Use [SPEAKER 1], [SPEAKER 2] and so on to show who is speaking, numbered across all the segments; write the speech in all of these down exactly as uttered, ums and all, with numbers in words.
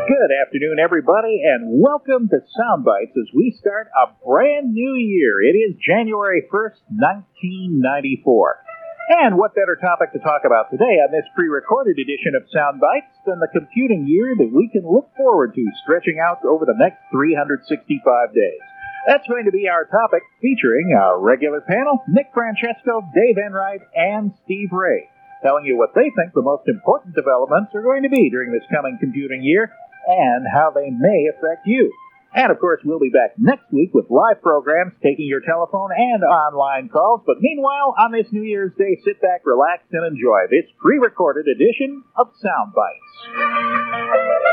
[SPEAKER 1] Good afternoon, everybody, and welcome to Soundbites as we start a brand new year. It is January first, nineteen ninety-four. And what better topic to talk about today on this pre-recorded edition of Soundbites than the computing year that we can look forward to stretching out over the next three hundred sixty-five days. That's going to be our topic, featuring our regular panel, Nick Francesco, Dave Enright, and Steve Ray, telling you what they think the most important developments are going to be during this coming computing year and how they may affect you. And, of course, we'll be back next week with live programs taking your telephone and online calls. But meanwhile, on this New Year's Day, sit back, relax, and enjoy this pre-recorded edition of Soundbites.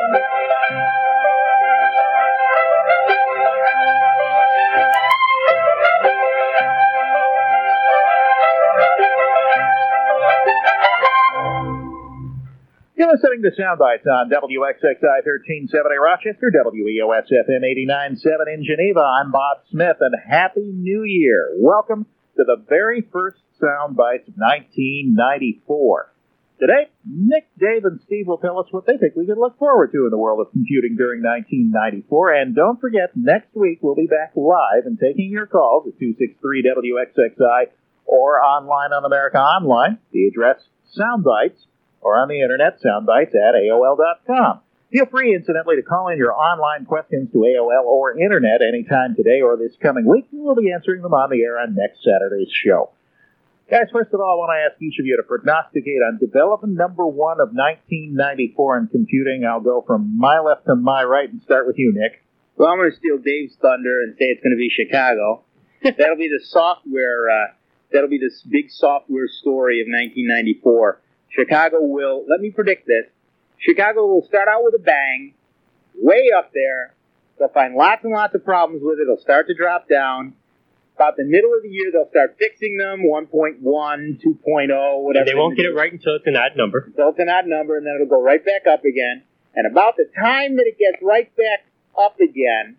[SPEAKER 1] You're listening to Soundbites on W X X I thirteen seventy Rochester, W E O S F M eighty-nine point seven in Geneva. I'm Bob Smith, and Happy New Year. Welcome to the very first Soundbites of nineteen ninety-four. Today, Nick, Dave, and Steve will tell us what they think we can look forward to in the world of computing during nineteen ninety-four. And don't forget, next week we'll be back live and taking your calls at two six three W X X I or online on America Online. The address, Soundbites, or on the internet, soundbites at A O L dot com. Feel free, incidentally, to call in your online questions to A O L or internet anytime today or this coming week, and we'll be answering them on the air on next Saturday's show. Guys, first of all, I want to ask each of you to prognosticate on development number one of nineteen ninety-four in computing. I'll go from my left to my right and start with you, Nick.
[SPEAKER 2] Well, I'm going to steal Dave's thunder and say it's going to be Chicago. That'll be the software, uh, that'll be this big software story of nineteen ninety-four. Chicago will, let me predict this, Chicago will start out with a bang, way up there. They'll find lots and lots of problems with it. It'll start to drop down. About the middle of the year, they'll start fixing them, one point one, two point oh, whatever.
[SPEAKER 3] And they won't get it right until it's an odd number.
[SPEAKER 2] Until it's an odd number, and then it'll go right back up again. And about the time that it gets right back up again,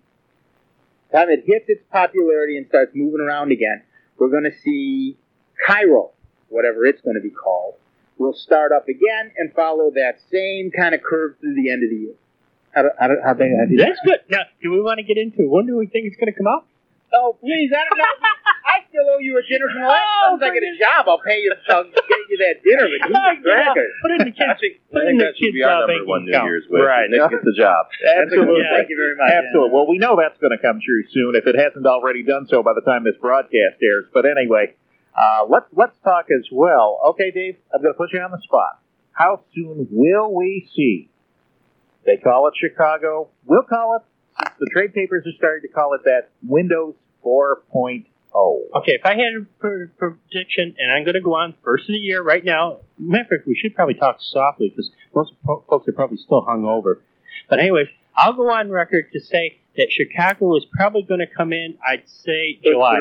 [SPEAKER 2] the time it hits its popularity and starts moving around again, we're going to see Cairo, whatever it's going to be called, will start up again and follow that same kind of curve through the end of the year. How do, how do, how do, how do
[SPEAKER 3] That's good. Now, do we want to get into when do we think it's going to come out?
[SPEAKER 2] Oh, please, I don't know. I still owe you a dinner from the last
[SPEAKER 3] Oh,
[SPEAKER 2] time I get a job. I'll pay you, I'll get you that dinner, but you
[SPEAKER 3] Yeah,
[SPEAKER 2] crackers.
[SPEAKER 3] Put in the kids.
[SPEAKER 4] I think,
[SPEAKER 3] Put
[SPEAKER 4] I
[SPEAKER 3] in
[SPEAKER 4] think
[SPEAKER 3] the
[SPEAKER 4] that should
[SPEAKER 3] kids'
[SPEAKER 4] be our
[SPEAKER 3] uh,
[SPEAKER 4] number one
[SPEAKER 3] banking
[SPEAKER 4] New
[SPEAKER 3] account.
[SPEAKER 4] Year's wish.
[SPEAKER 1] Right.
[SPEAKER 4] Nick gets the job.
[SPEAKER 1] Absolutely.
[SPEAKER 2] Yeah, thank you very much.
[SPEAKER 1] Absolutely. Well, we know that's going to come true soon if it hasn't already done so by the time this broadcast airs. But anyway, uh, let's let's talk as well. Okay, Dave, I'm going to put you on the spot. How soon will we see? They call it Chicago. We'll call it, the trade papers are starting to call it that, Windows four point oh.
[SPEAKER 3] Okay, if I had a pr- prediction, and I'm going to go on first of the year right now, matter of fact, we should probably talk softly because most po- folks are probably still hungover. But anyways, I'll go on record to say that Chicago is probably going to come in, I'd say July.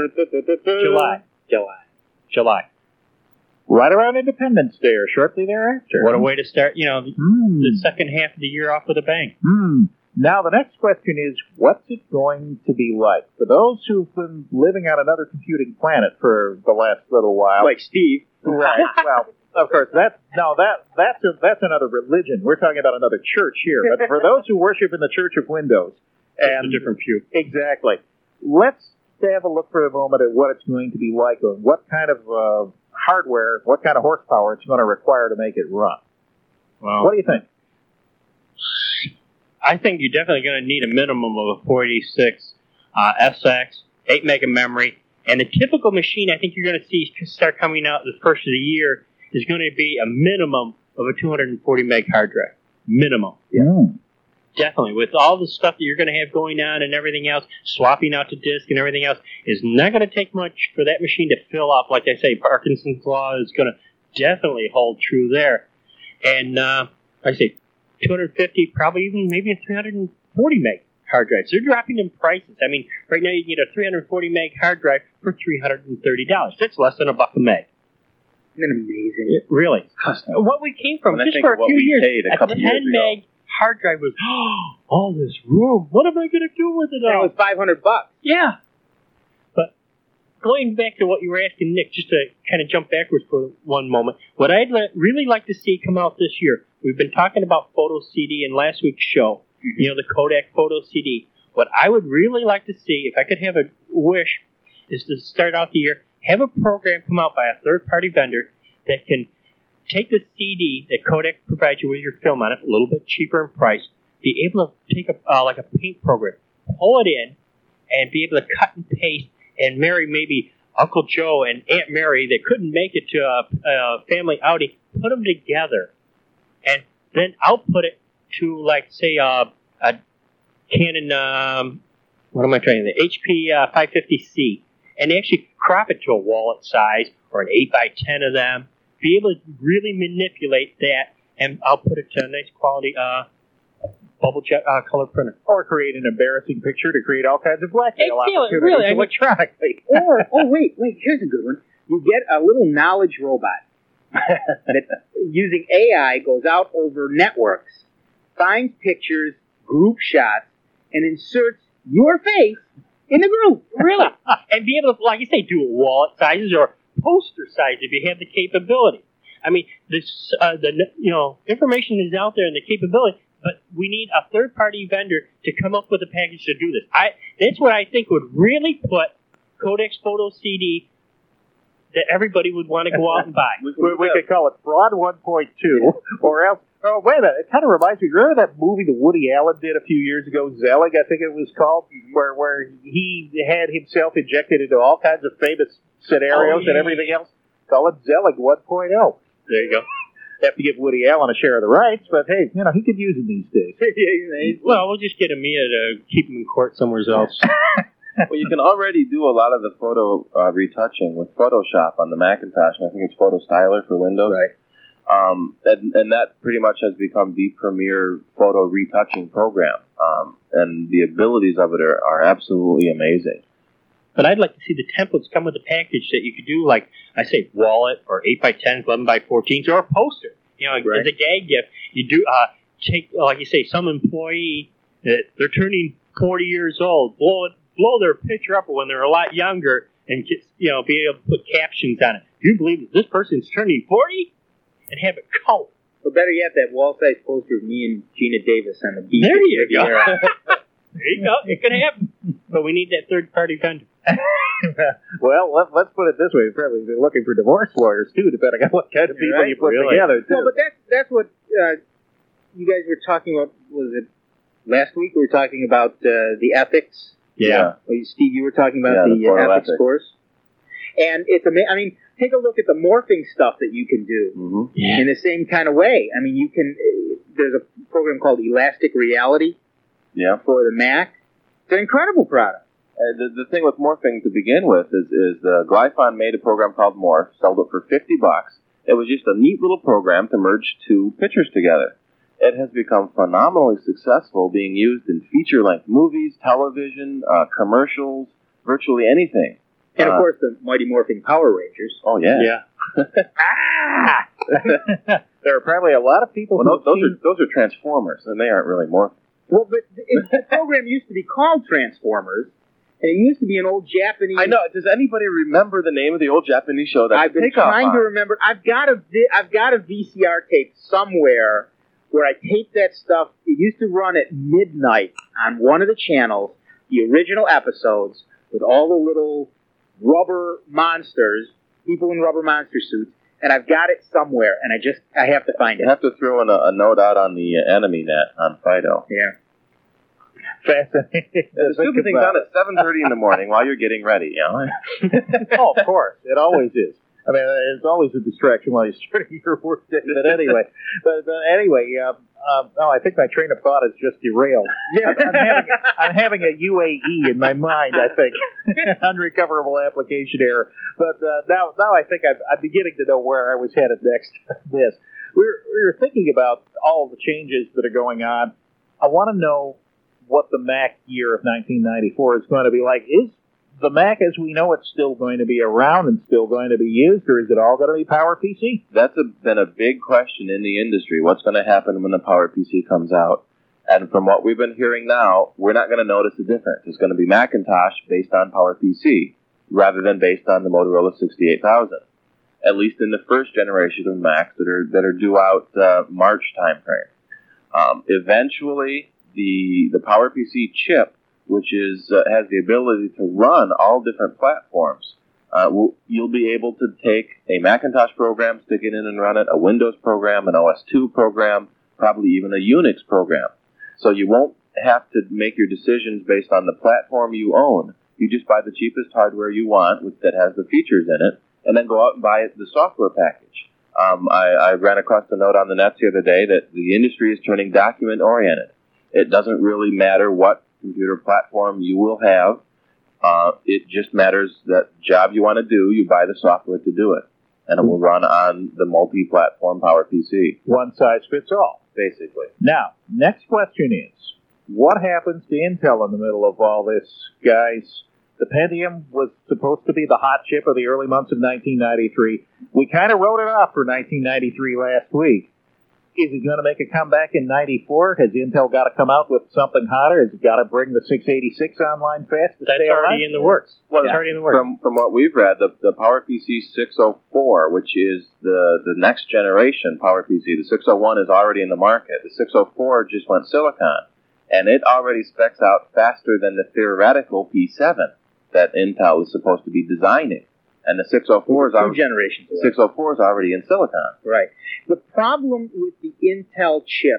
[SPEAKER 3] July. July. July.
[SPEAKER 1] Right around Independence Day or shortly thereafter.
[SPEAKER 3] What a way to start, you know, the,
[SPEAKER 1] Hmm.
[SPEAKER 3] the second half of the year off with a bang.
[SPEAKER 1] Hmm. Now, the next question is, what's it going to be like? For those who've been living on another computing planet for the last little while.
[SPEAKER 2] Like Steve.
[SPEAKER 1] Right. Well, of course, that's, no, that, that's, a, that's another religion. We're talking about another church here. But for those who worship in the Church of Windows.
[SPEAKER 3] And a different pew.
[SPEAKER 1] Exactly. Let's have a look for a moment at what it's going to be like and what kind of uh, hardware, what kind of horsepower it's going to require to make it run.
[SPEAKER 3] Well,
[SPEAKER 1] What do you think?
[SPEAKER 3] I think you're definitely going to need a minimum of a four eighty-six uh, S X, eight mega memory, and the typical machine I think you're going to see start coming out the first of the year is going to be a minimum of a two hundred forty meg hard drive. Minimum.
[SPEAKER 1] Yeah.
[SPEAKER 3] Definitely. With all the stuff that you're going to have going on and everything else, swapping out to disk and everything else, is not going to take much for that machine to fill up. Like I say, Parkinson's Law is going to definitely hold true there. And uh, like I say, two hundred fifty, probably even maybe a three hundred forty meg hard drive. So they're dropping in prices. I mean, right now you can get a three hundred forty meg hard drive for three hundred thirty dollars. That's less than a buck a meg.
[SPEAKER 2] Isn't that amazing?
[SPEAKER 3] It, really. What we came from,
[SPEAKER 4] When I
[SPEAKER 3] just
[SPEAKER 4] think
[SPEAKER 3] for
[SPEAKER 4] of
[SPEAKER 3] a
[SPEAKER 4] what
[SPEAKER 3] few
[SPEAKER 4] we
[SPEAKER 3] years,
[SPEAKER 4] paid a
[SPEAKER 3] a
[SPEAKER 4] couple years
[SPEAKER 3] ten
[SPEAKER 4] ago.
[SPEAKER 3] meg hard drive was, oh, all this room. What am I going to do with it
[SPEAKER 2] And it
[SPEAKER 3] all?
[SPEAKER 2] was five hundred bucks.
[SPEAKER 3] Yeah. But going back to what you were asking, Nick, just to kind of jump backwards for one moment, what I'd li- really like to see come out this year, we've been talking about Photo C D in last week's show. you know, the Kodak Photo C D. What I would really like to see, if I could have a wish, is to start out the year, have a program come out by a third-party vendor that can take the C D that Kodak provides you with your film on it, a little bit cheaper in price, be able to take a uh, like a paint program, pull it in, and be able to cut and paste and marry maybe Uncle Joe and Aunt Mary that couldn't make it to a, a family outing, put them together, and then output it to, like, say, uh, a Canon, um, what am I trying to say, H P uh, five fifty C, and actually crop it to a wallet size or an eight by ten of them, be able to really manipulate that and output it to a nice quality uh, bubble jet uh, color printer.
[SPEAKER 1] Or create an embarrassing picture to create all kinds of blackmail
[SPEAKER 3] Exactly,
[SPEAKER 1] opportunities
[SPEAKER 3] really, I mean-
[SPEAKER 1] electronically.
[SPEAKER 2] Or, oh, wait, wait, here's a good one. You get a little knowledge robot that, using A I, goes out over networks, finds pictures, group shots, and inserts your face in the group.
[SPEAKER 3] Really? And be able to, like you say, do wallet sizes or poster size if you have the capability. I mean, this, uh, the you know information is out there and the capability, but we need a third-party vendor to come up with a package to do this. I that's what I think would really put Kodak's Photo C D that everybody would want to go out and buy.
[SPEAKER 1] we, we could call it Fraud one point two, or else. Oh, wait a minute. It kind of reminds me. Remember that movie that Woody Allen did a few years ago, Zelig, I think it was called, where where he had himself injected into all kinds of famous scenarios
[SPEAKER 3] Oh, yeah.
[SPEAKER 1] and everything else? Call it Zelig one point oh.
[SPEAKER 3] There you go.
[SPEAKER 1] Have to give Woody Allen a share of the rights, but hey, you know, he could use them these days.
[SPEAKER 3] Well, we'll just get a Mia to keep him in court somewhere else.
[SPEAKER 4] Well, you can already do a lot of the photo uh, retouching with Photoshop on the Macintosh, and I think it's Photo Styler for Windows.
[SPEAKER 1] Right.
[SPEAKER 4] Um, and, and that pretty much has become the premier photo retouching program. Um, and the abilities of it are, are absolutely amazing.
[SPEAKER 3] But I'd like to see the templates come with a package that you could do, like I say, wallet or eight by tens, eleven by fourteens, or a poster. You know,
[SPEAKER 2] Right.
[SPEAKER 3] as a gag gift, you do uh, take, like you say, some employee that they're turning forty years old, blow it, blow their picture up when they're a lot younger, and get, you know, be able to put captions on it. Do you believe that this person's turning forty? And have it color.
[SPEAKER 2] Or better yet, that wall-size poster of me and Gina Davis on the beach.
[SPEAKER 3] There you go.
[SPEAKER 2] Riviera.
[SPEAKER 3] There you go. It could happen. But we need that third-party vendor.
[SPEAKER 1] Well, let, let's put it this way. Probably they're looking for divorce lawyers, too, depending on what kind of people
[SPEAKER 2] Right,
[SPEAKER 1] you put
[SPEAKER 3] really.
[SPEAKER 1] together. Too.
[SPEAKER 2] Well, but that's that's what uh, you guys were talking about. Was it last week? We were talking about uh, the ethics.
[SPEAKER 4] Yeah.
[SPEAKER 2] Well, Steve, you were talking about
[SPEAKER 4] Yeah,
[SPEAKER 2] the,
[SPEAKER 4] the
[SPEAKER 2] uh,
[SPEAKER 4] photo
[SPEAKER 2] ethics
[SPEAKER 4] ethics.
[SPEAKER 2] course. And it's amazing. I mean, take a look at the morphing stuff that you can do
[SPEAKER 4] Mm-hmm.
[SPEAKER 3] Yeah.
[SPEAKER 2] in the same kind of way. I mean, you can. Uh, there's a program called Elastic Reality
[SPEAKER 4] Yeah.
[SPEAKER 2] for the Mac. It's an incredible product.
[SPEAKER 4] Uh, the, the thing with morphing to begin with is, is uh, Glyphon made a program called Morph, sold it for fifty bucks. It was just a neat little program to merge two pictures together. It has become phenomenally successful, being used in feature-length movies, television, uh, commercials, virtually anything.
[SPEAKER 2] And of
[SPEAKER 4] Uh,
[SPEAKER 2] course, the Mighty Morphing Power Rangers.
[SPEAKER 4] Oh, yeah.
[SPEAKER 3] Yeah.
[SPEAKER 1] Ah! There are probably a lot of people
[SPEAKER 4] Well,
[SPEAKER 1] who
[SPEAKER 4] those, those are those are Transformers, and they aren't really morphing.
[SPEAKER 2] Well, but it, the program used to be called Transformers, and it used to be an old Japanese.
[SPEAKER 4] I know. Does anybody remember the name of the old Japanese show that
[SPEAKER 2] I've been
[SPEAKER 4] Takeoff
[SPEAKER 2] trying
[SPEAKER 4] on?
[SPEAKER 2] to remember. I've got a vi- I've got a V C R tape somewhere where I taped that stuff. It used to run at midnight on one of the channels, the original episodes with all the little rubber monsters, people in rubber monster suits, and I've got it somewhere, and I just I have to find
[SPEAKER 4] You
[SPEAKER 2] it.
[SPEAKER 4] have to throw in a, a note out on the uh, enemy net on Fido.
[SPEAKER 2] Yeah.
[SPEAKER 1] fascinating.
[SPEAKER 4] The stupid thing's on at seven thirty in the morning while you're getting ready, you know?
[SPEAKER 1] Oh, of course. It always is. I mean, it's always a distraction while you're starting your work day. But anyway, but, but anyway, um, um, oh, I think my train of thought is just derailed.
[SPEAKER 2] Yeah.
[SPEAKER 1] I'm, I'm, having, I'm having a U A E in my mind, I think. Unrecoverable application error. But uh, now, now I think I'm, I'm beginning to know where I was headed next. This. We were, we were thinking about all the changes that are going on. I want to know what the Mac year of nineteen ninety-four is going to be like. Is the Mac as we know it's still going to be around and still going to be used, or is it all going to be PowerPC?
[SPEAKER 4] That's a, been a big question in the industry. What's going to happen when the PowerPC comes out? And from what we've been hearing now, we're not going to notice a difference. It's going to be Macintosh based on PowerPC rather than based on the Motorola sixty-eight thousand. At least in the first generation of Macs that are that are due out uh, March timeframe. Um, eventually, the the PowerPC chip, which is uh, has the ability to run all different platforms. Uh, we'll, you'll be able to take a Macintosh program, stick it in and run it, a Windows program, an O S two program, probably even a Unix program. So you won't have to make your decisions based on the platform you own. You just buy the cheapest hardware you want with, that has the features in it, and then go out and buy the software package. Um, I, I ran across a note on the net the other day that the industry is turning document-oriented. It doesn't really matter what computer platform you will have. Uh, it just matters that job you want to do, you buy the software to do it. And it will run on the multi-platform PowerPC.
[SPEAKER 1] One size fits all.
[SPEAKER 4] Basically.
[SPEAKER 1] Now, next question is, what happens to Intel in the middle of all this, guys? The Pentium was supposed to be the hot chip of the early months of nineteen ninety-three. We kind of wrote it off for nineteen ninety-three last week. Is it going to make a comeback in ninety-four? Has Intel got to come out with something hotter? Has it got to bring the six eighty-six online fast? To
[SPEAKER 3] That's
[SPEAKER 1] stay
[SPEAKER 3] already
[SPEAKER 1] alive?
[SPEAKER 3] in the works.
[SPEAKER 4] Well,
[SPEAKER 3] It's already in the works.
[SPEAKER 4] From from what we've read, the, the PowerPC six oh four, which is the, the next generation PowerPC, the six oh one is already in the market. The six oh four just went silicon, and it already specs out faster than the theoretical P seven that Intel is supposed to be designing. And the six oh four is
[SPEAKER 2] Two
[SPEAKER 4] already,
[SPEAKER 2] generations away.
[SPEAKER 4] six oh four is already in silicon.
[SPEAKER 2] Right. The problem with the Intel chip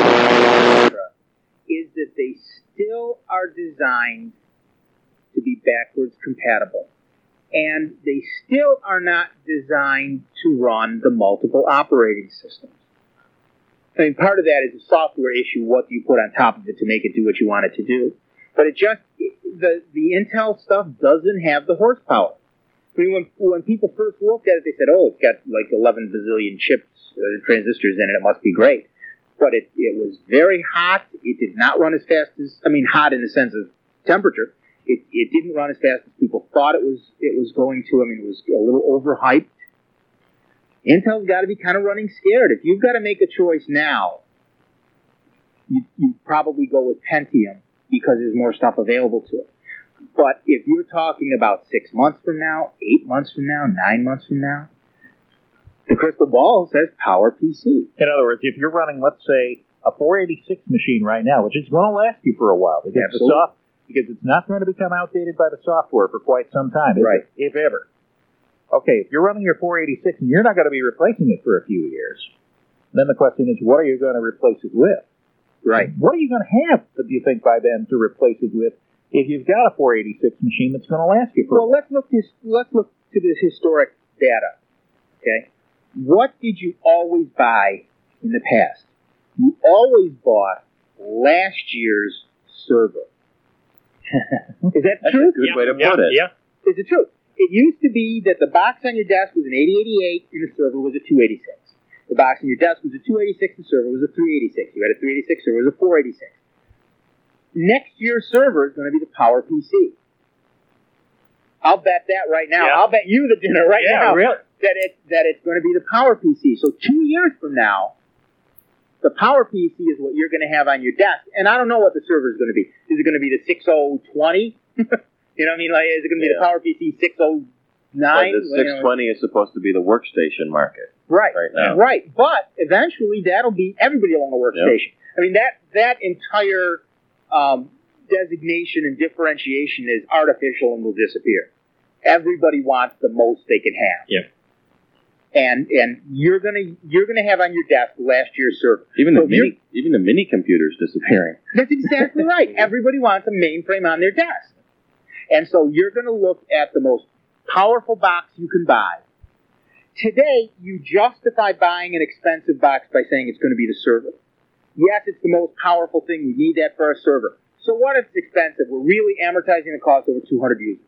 [SPEAKER 2] is that they still are designed to be backwards compatible. And they still are not designed to run the multiple operating systems. I mean, part of that is a software issue. What do you put on top of it to make it do what you want it to do? But it just, the, the Intel stuff doesn't have the horsepower. I mean, when, when people first looked at it, they said, oh, it's got like eleven bazillion chips, uh, transistors in it, it must be great. But it, it was very hot. It did not run as fast as, I mean, hot in the sense of temperature. It, it didn't run as fast as people thought it was it was going to. I mean, it was a little overhyped. Intel's got to be kind of running scared. If you've got to make a choice now, you, you probably go with Pentium because there's more stuff available to it. But if you're talking about six months from now, eight months from now, nine months from now, the crystal ball says PowerPC.
[SPEAKER 1] In other words, if you're running, let's say, a four eighty-six machine right now, which is going to last you for a while, because, the
[SPEAKER 2] Absolutely.
[SPEAKER 1] soft, because it's not going to become outdated by the software for quite some time, is
[SPEAKER 2] Right.
[SPEAKER 1] it? If ever. Okay, if you're running your four eighty-six and you're not going to be replacing it for a few years, then the question is, what are you going to replace it with?
[SPEAKER 2] Right.
[SPEAKER 1] What are you going to have, do you think, by then to replace it with if you've got a four eighty-six machine that's going to last you for
[SPEAKER 2] Well, let's look this. Let's look to the historic data. Okay, what did you always buy in the past? You always bought last year's server. Is that
[SPEAKER 4] That's
[SPEAKER 2] true?
[SPEAKER 4] a good
[SPEAKER 3] yeah,
[SPEAKER 4] way to
[SPEAKER 3] yeah,
[SPEAKER 4] put it.
[SPEAKER 3] Yeah.
[SPEAKER 2] Is it true? It used to be that the box on your desk was an eighty eighty-eight and the server was a two eighty-six. The box on your desk was a two eighty-six and the server was a three eighty-six. You had a three eighty-six server was a four eighty-six. Next year's server is going to be the PowerPC. I'll bet that right now.
[SPEAKER 3] Yeah.
[SPEAKER 2] I'll bet you the dinner right
[SPEAKER 3] Yeah,
[SPEAKER 2] now
[SPEAKER 3] really.
[SPEAKER 2] that it that it's going to be the PowerPC. So two years from now, the PowerPC is what you're going to have on your desk. And I don't know what the server is going to be. Is it going to be the six oh twenty? You know what I mean? Like, is it going to be
[SPEAKER 4] Yeah.
[SPEAKER 2] the PowerPC six oh nine?
[SPEAKER 4] But the six twenty is supposed to be the workstation market.
[SPEAKER 2] Right,
[SPEAKER 4] right now.
[SPEAKER 2] right. But eventually, that'll be everybody on the workstation. I mean, that that entire um, designation and differentiation is artificial and will disappear. Everybody wants the most they can have.
[SPEAKER 3] Yep.
[SPEAKER 2] And and you're gonna you're gonna have on your desk last year's server.
[SPEAKER 4] Even the
[SPEAKER 2] So if you're-
[SPEAKER 4] mini, even the mini computers disappearing.
[SPEAKER 2] That's exactly right. Everybody wants a mainframe on their desk. And so you're going to look at the most powerful box you can buy. Today, you justify buying an expensive box by saying it's going to be the server. Yes, it's the most powerful thing. We need that for our server. So what if it's expensive? We're really amortizing the cost over two hundred users.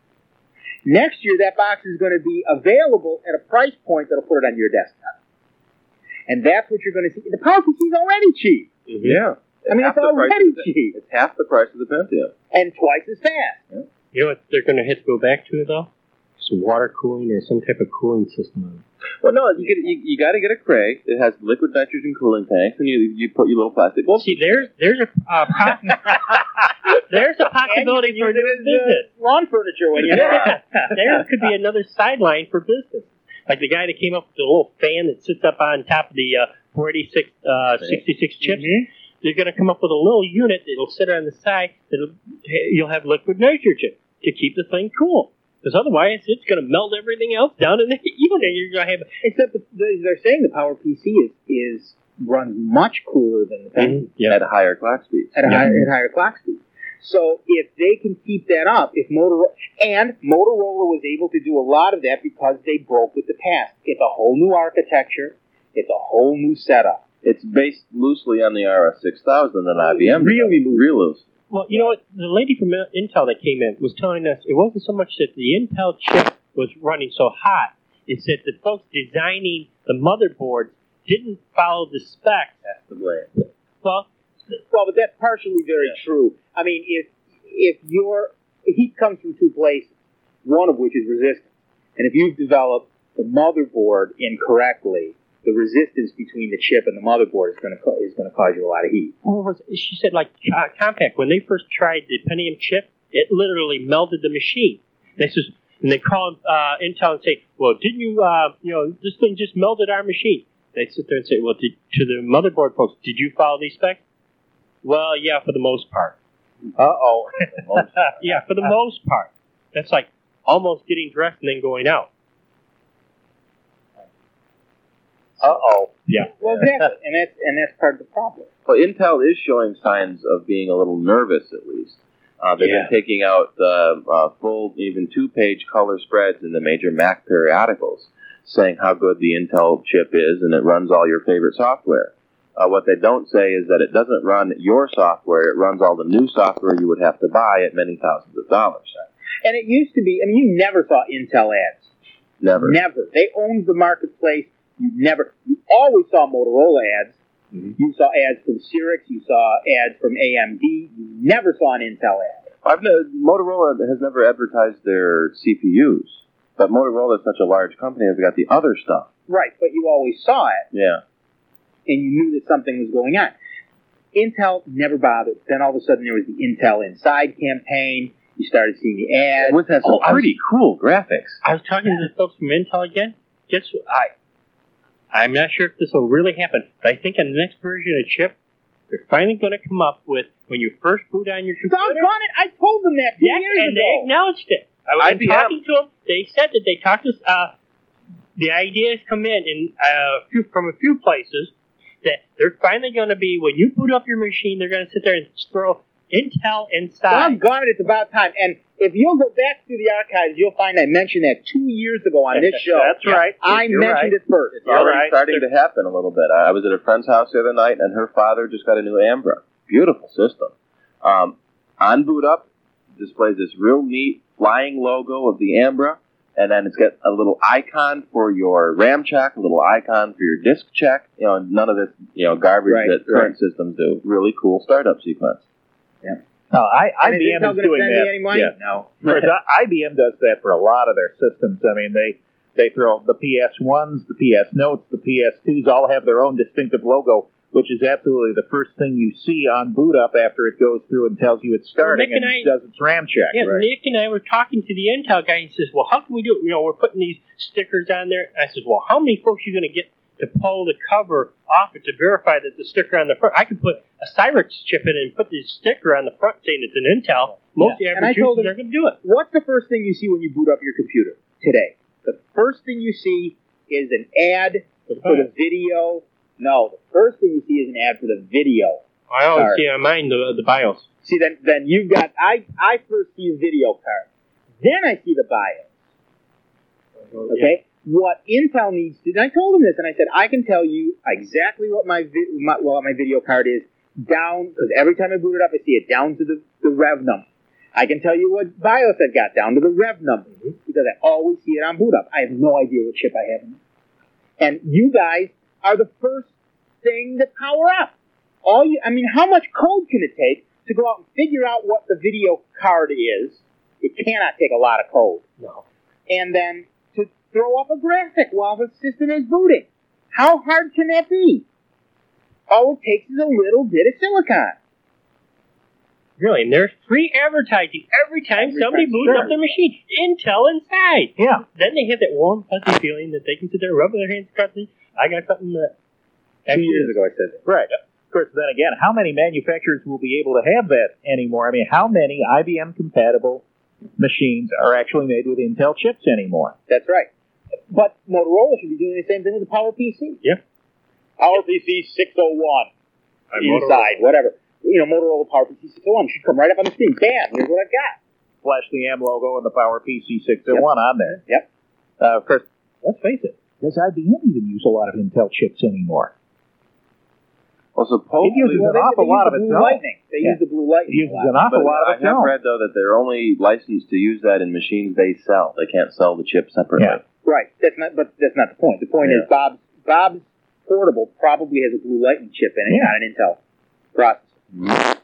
[SPEAKER 2] Next year, that box is going to be available at a price point that'll put it on your desktop. And that's what you're going to see. The PowerPC is already cheap.
[SPEAKER 4] Yeah.
[SPEAKER 2] I mean,
[SPEAKER 4] Half
[SPEAKER 2] it's
[SPEAKER 4] the price
[SPEAKER 2] already
[SPEAKER 4] of the-
[SPEAKER 2] cheap.
[SPEAKER 4] It's half the price of the Pentium.
[SPEAKER 2] And twice as fast.
[SPEAKER 3] You know what they're going to have to go back to, though? Some water cooling or some type of cooling system on it.
[SPEAKER 4] Well, no, you get you, you got to get a Cray. It has liquid nitrogen cooling tanks, and you you put your little plastic.
[SPEAKER 3] Well, see, there's there's a uh, po- there's a possibility for a new business.
[SPEAKER 2] Lawn furniture when you
[SPEAKER 3] Yeah. There could be another sideline for business. Like the guy that came up with the little fan that sits up on top of the uh, four eighty-six, uh, sixty-six chips.
[SPEAKER 2] Mhm.
[SPEAKER 3] they're going to come up with a little unit that'll sit on the side. That'll, you'll have liquid nitrogen to keep the thing cool. Because otherwise, it's going to melt everything else down in the unit. You're going to have.
[SPEAKER 2] Except the, the, they're saying the PowerPC is is runs much cooler than the Pentium.
[SPEAKER 3] Mm-hmm. Yeah.
[SPEAKER 4] At higher clock speeds.
[SPEAKER 2] At a
[SPEAKER 3] Yeah.
[SPEAKER 2] higher at higher clock speed. So if they can keep that up, if Motorola and Motorola was able to do a lot of that because they broke with the past. It's a whole new architecture. It's a whole new setup.
[SPEAKER 4] It's based loosely on the R S six thousand and I B M.
[SPEAKER 2] Really loose.
[SPEAKER 4] Real loose.
[SPEAKER 3] Well, you know what? The lady from Intel that came in was telling us it wasn't so much that the Intel chip was running so hot. It's that the folks designing the motherboards didn't follow the specs.
[SPEAKER 4] That's the blame.
[SPEAKER 3] Well,
[SPEAKER 2] Well, but that's partially very true. I mean, if if your heat comes from two places, one of which is resistance, and if you've developed the motherboard incorrectly, the resistance between the chip and the motherboard is going to is going to cause you a lot of heat.
[SPEAKER 3] well, she said like uh, Compaq, when they first tried the Pentium chip, it literally melted the machine. They says, and they call uh, Intel and say, well, didn't you, uh, you know, this thing just melted our machine. They sit there and say, well, did, to the motherboard folks, did you follow these specs? Well, yeah, for the most part.
[SPEAKER 1] Uh-oh.
[SPEAKER 3] Yeah, for the most part. That's like almost getting dressed and then going out.
[SPEAKER 1] Uh-oh. Yeah.
[SPEAKER 2] Well, exactly, and that's and that's part of the problem.
[SPEAKER 4] Well, Intel is showing signs of being a little nervous, at least. Uh, they've
[SPEAKER 3] Yeah.
[SPEAKER 4] been taking out uh, uh, full, even two-page color spreads in the major Mac periodicals, saying how good the Intel chip is and it runs all your favorite software. Uh, what they don't say is that it doesn't run your software; it runs all the new software you would have to buy at many thousands of dollars.
[SPEAKER 2] And it used to be, I mean, you never saw Intel ads.
[SPEAKER 4] Never.
[SPEAKER 2] Never. They owned the marketplace. You never. You always saw Motorola ads.
[SPEAKER 4] Mhm.
[SPEAKER 2] You saw ads from Cyrix. You saw ads from A M D. You never saw an Intel ad.
[SPEAKER 4] I've no, Motorola has never advertised their C P Us, but Motorola is such a large company; they've got the other stuff.
[SPEAKER 2] Right, but you always saw it,
[SPEAKER 4] Yeah.
[SPEAKER 2] and you knew that something was going on. Intel never bothered. Then all of a sudden there was the Intel Inside campaign. You started seeing the ads.
[SPEAKER 4] With that some
[SPEAKER 3] Oh, I was-
[SPEAKER 4] pretty cool graphics.
[SPEAKER 3] I was talking to the folks from Intel again. Guess what? I, I'm not sure if this will really happen, but I think on the next version of chip, they're finally going to come up with, when you first boot on your computer.
[SPEAKER 2] Doggone it! I told them that two
[SPEAKER 3] Yes,
[SPEAKER 2] years
[SPEAKER 3] and
[SPEAKER 2] ago.
[SPEAKER 3] they acknowledged it. I was
[SPEAKER 4] I B M.
[SPEAKER 3] talking to them. They said that they talked to us. Uh, the ideas come in, in uh, few, from a few places that they're finally going to be, when you boot up your machine, they're going to sit there and throw Intel inside.
[SPEAKER 2] Doggone it! It's about time. And if you'll go back through the archives, you'll find I mentioned that two years ago on this show.
[SPEAKER 1] That's right.
[SPEAKER 2] I
[SPEAKER 1] You're
[SPEAKER 2] mentioned
[SPEAKER 1] right.
[SPEAKER 2] it first.
[SPEAKER 4] It's already
[SPEAKER 1] right.
[SPEAKER 4] starting to happen a little bit. I I was at a friend's house the other night, and her father just got a new Ambra. Beautiful system. Um, on boot up, displays this real neat flying logo of the Ambra, and then it's got a little icon for your RAM check, a little icon for your disk check. You know, none of this, you know, garbage
[SPEAKER 2] Right,
[SPEAKER 4] that current systems do. Really cool startup sequence.
[SPEAKER 1] No, I,
[SPEAKER 2] And is
[SPEAKER 1] I B M
[SPEAKER 2] Intel
[SPEAKER 1] is
[SPEAKER 2] gonna
[SPEAKER 1] doing
[SPEAKER 2] send me
[SPEAKER 1] that.
[SPEAKER 2] any money?
[SPEAKER 1] Yeah.
[SPEAKER 2] No.
[SPEAKER 1] Whereas I B M does that for a lot of their systems. I mean, they they throw the P S ones, the P S Notes, the P S twos all have their own distinctive logo, which is absolutely the first thing you see on boot up after it goes through and tells you it's starting
[SPEAKER 3] Nick and
[SPEAKER 1] and
[SPEAKER 3] I-
[SPEAKER 1] does its RAM check.
[SPEAKER 3] Yeah,
[SPEAKER 1] right?
[SPEAKER 3] Nick and I were talking to the Intel guy. He says, well, how can we do it? You know, we're putting these stickers on there. I says, well, how many folks are you going to get to pull the cover off it to verify that the sticker on the front? I could put a Cyrix chip in and put the sticker on the front saying it's an Intel. Most
[SPEAKER 2] And I
[SPEAKER 3] average
[SPEAKER 2] told
[SPEAKER 3] users
[SPEAKER 2] him-
[SPEAKER 3] are going to do it.
[SPEAKER 2] What's the first thing you see when you boot up your computer today? The first thing you see is an ad for the video. No, the first thing you see is an ad for the video.
[SPEAKER 3] I always
[SPEAKER 2] Sorry.
[SPEAKER 3] see on mine the, the BIOS.
[SPEAKER 2] See, then then you've got, I, I first see a video card. Then I see the BIOS. Okay? What Intel needs to, and I told him this, and I said, I can tell you exactly what my, vi- my what my video card is down, because every time I boot it up, I see it down to the, the rev number. I can tell you what BIOS I've got down to the rev number, because I always see it on boot up. I have no idea what chip I have in it. And you guys are the first thing to power up. All you, I mean, how much code can it take to go out and figure out what the video card is? It cannot take a lot of code.
[SPEAKER 3] No.
[SPEAKER 2] And then to throw up a graphic while the system is booting. How hard can that be? All it takes is a little bit of silicon.
[SPEAKER 3] Really, and there's free advertising every time
[SPEAKER 2] Every
[SPEAKER 3] somebody
[SPEAKER 2] time,
[SPEAKER 3] boots
[SPEAKER 2] sure.
[SPEAKER 3] up their machine. Intel inside.
[SPEAKER 1] Yeah.
[SPEAKER 3] Then they have that warm, fuzzy feeling that they can sit there, rub their hands across it. I got something that
[SPEAKER 2] Two years ago I said that.
[SPEAKER 1] Right. Of course, then again, how many manufacturers will be able to have that anymore? I mean, how many I B M-compatible machines are actually made with Intel chips anymore?
[SPEAKER 2] That's right. But Motorola should be doing the same thing with the PowerPC.
[SPEAKER 3] Yeah.
[SPEAKER 2] PowerPC six oh one.
[SPEAKER 3] Uh,
[SPEAKER 2] Inside, whatever. You know, Motorola PowerPC six oh one should come right up on the screen. Bam, here's what I've got.
[SPEAKER 1] Flash the M logo and the PowerPC six oh one
[SPEAKER 2] Yep.
[SPEAKER 1] on there.
[SPEAKER 2] Yep.
[SPEAKER 1] Uh, of course, let's face it, does I B M even use a lot of Intel chips anymore?
[SPEAKER 4] Well, supposedly,
[SPEAKER 1] It uses
[SPEAKER 2] Well,
[SPEAKER 1] an
[SPEAKER 2] they,
[SPEAKER 1] awful
[SPEAKER 2] they
[SPEAKER 1] lot
[SPEAKER 2] use
[SPEAKER 1] of
[SPEAKER 2] the
[SPEAKER 1] its
[SPEAKER 2] blue
[SPEAKER 1] own.
[SPEAKER 2] lightning. They
[SPEAKER 1] Yeah.
[SPEAKER 2] use the blue lightning.
[SPEAKER 1] It uses
[SPEAKER 2] a lot.
[SPEAKER 1] an awful
[SPEAKER 4] but
[SPEAKER 1] lot
[SPEAKER 4] I
[SPEAKER 1] of its
[SPEAKER 4] have
[SPEAKER 1] own.
[SPEAKER 4] read though that they're only licensed to use that in machines they sell. They can't sell the chip separately.
[SPEAKER 1] Yeah.
[SPEAKER 2] Right. That's not. But that's not the point. The point
[SPEAKER 4] Yeah.
[SPEAKER 2] is Bob's Bob's portable probably has a blue lightning chip in it,
[SPEAKER 1] Yeah.
[SPEAKER 2] not an Intel processor.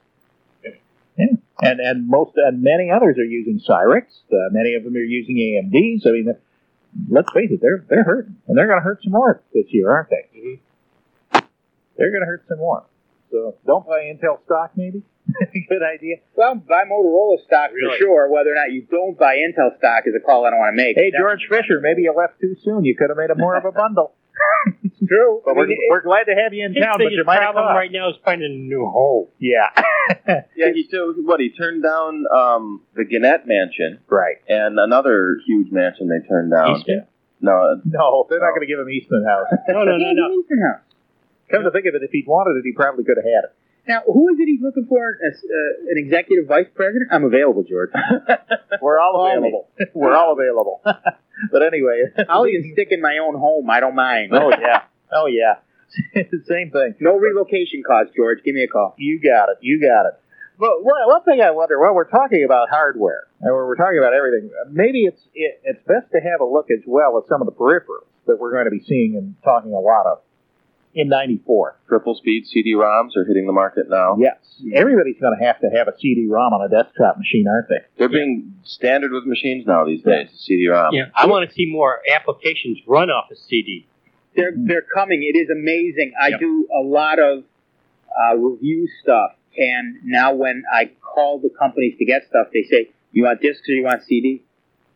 [SPEAKER 1] Yeah. And and most and many others are using Cyrix. Uh, many of them are using A M Ds. I mean, uh, let's face it, they're they're hurting, and they're going to hurt some more this year, aren't they?
[SPEAKER 3] Mm-hmm.
[SPEAKER 1] They're going to hurt some more. So don't buy Intel stock, maybe. Good idea.
[SPEAKER 2] Well, buy Motorola stock for
[SPEAKER 3] Really?
[SPEAKER 2] sure. Whether or not you don't buy Intel stock is a call I don't want to make.
[SPEAKER 1] Hey, George Fisher, maybe you left too soon. You could have made a more of a bundle.
[SPEAKER 2] It's true.
[SPEAKER 1] But
[SPEAKER 2] I
[SPEAKER 1] we're,
[SPEAKER 2] mean,
[SPEAKER 1] we're glad to have you in
[SPEAKER 3] His
[SPEAKER 1] town, but you
[SPEAKER 3] biggest
[SPEAKER 1] might have
[SPEAKER 3] problem
[SPEAKER 1] cost.
[SPEAKER 3] right now is finding a new home.
[SPEAKER 1] Yeah.
[SPEAKER 4] Yeah, he took, what he turned down um, the Gannett Mansion
[SPEAKER 1] Right.
[SPEAKER 4] and another huge mansion they turned down.
[SPEAKER 3] Eastman?
[SPEAKER 4] No,
[SPEAKER 1] No, they're not going to give him Eastman House.
[SPEAKER 3] No, no, no, no.
[SPEAKER 2] Eastern House.
[SPEAKER 1] Come to think of it, if he'd wanted it, he probably could have had it.
[SPEAKER 2] Now, who is it he's looking for as uh, an executive vice president? I'm available, George.
[SPEAKER 1] We're all
[SPEAKER 2] Call me.
[SPEAKER 1] available. We're all available. But anyway.
[SPEAKER 2] I'll even stick in my own home. I don't mind.
[SPEAKER 1] Oh, yeah. Oh, yeah. It's the same thing.
[SPEAKER 2] No relocation cost, George. Give me a call.
[SPEAKER 1] You got it. You got it. But one one thing I wonder, well, we're talking about hardware, and we're talking about everything. Maybe it's it, it's best to have a look as well at some of the peripherals that we're going to be seeing and talking a lot of in ninety-four.
[SPEAKER 4] triple speed C D ROMs are hitting the market now.
[SPEAKER 1] Yes. Everybody's going to have to have a C D ROM on a desktop machine, aren't they?
[SPEAKER 4] They're being standard with machines now these days, C D ROM.
[SPEAKER 3] Yeah, I want to see more applications run off a C D.
[SPEAKER 2] They're they're coming. It is amazing. I
[SPEAKER 3] Yep.
[SPEAKER 2] do a lot of uh, review stuff, and now when I call the companies to get stuff, they say, "You want discs or you want C D?"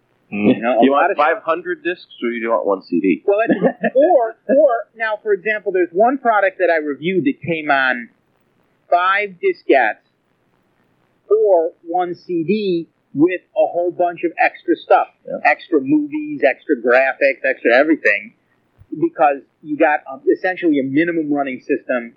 [SPEAKER 2] You know, a
[SPEAKER 4] You
[SPEAKER 2] lot
[SPEAKER 4] want
[SPEAKER 2] of
[SPEAKER 4] five hundred discs or you want one C D?
[SPEAKER 2] Well, that's, or or now, for example, there's one product that I reviewed that came on five diskettes or one C D with a whole bunch of extra stuff,
[SPEAKER 4] Yeah.
[SPEAKER 2] extra movies, extra graphics, extra everything, because you got um, essentially a minimum running system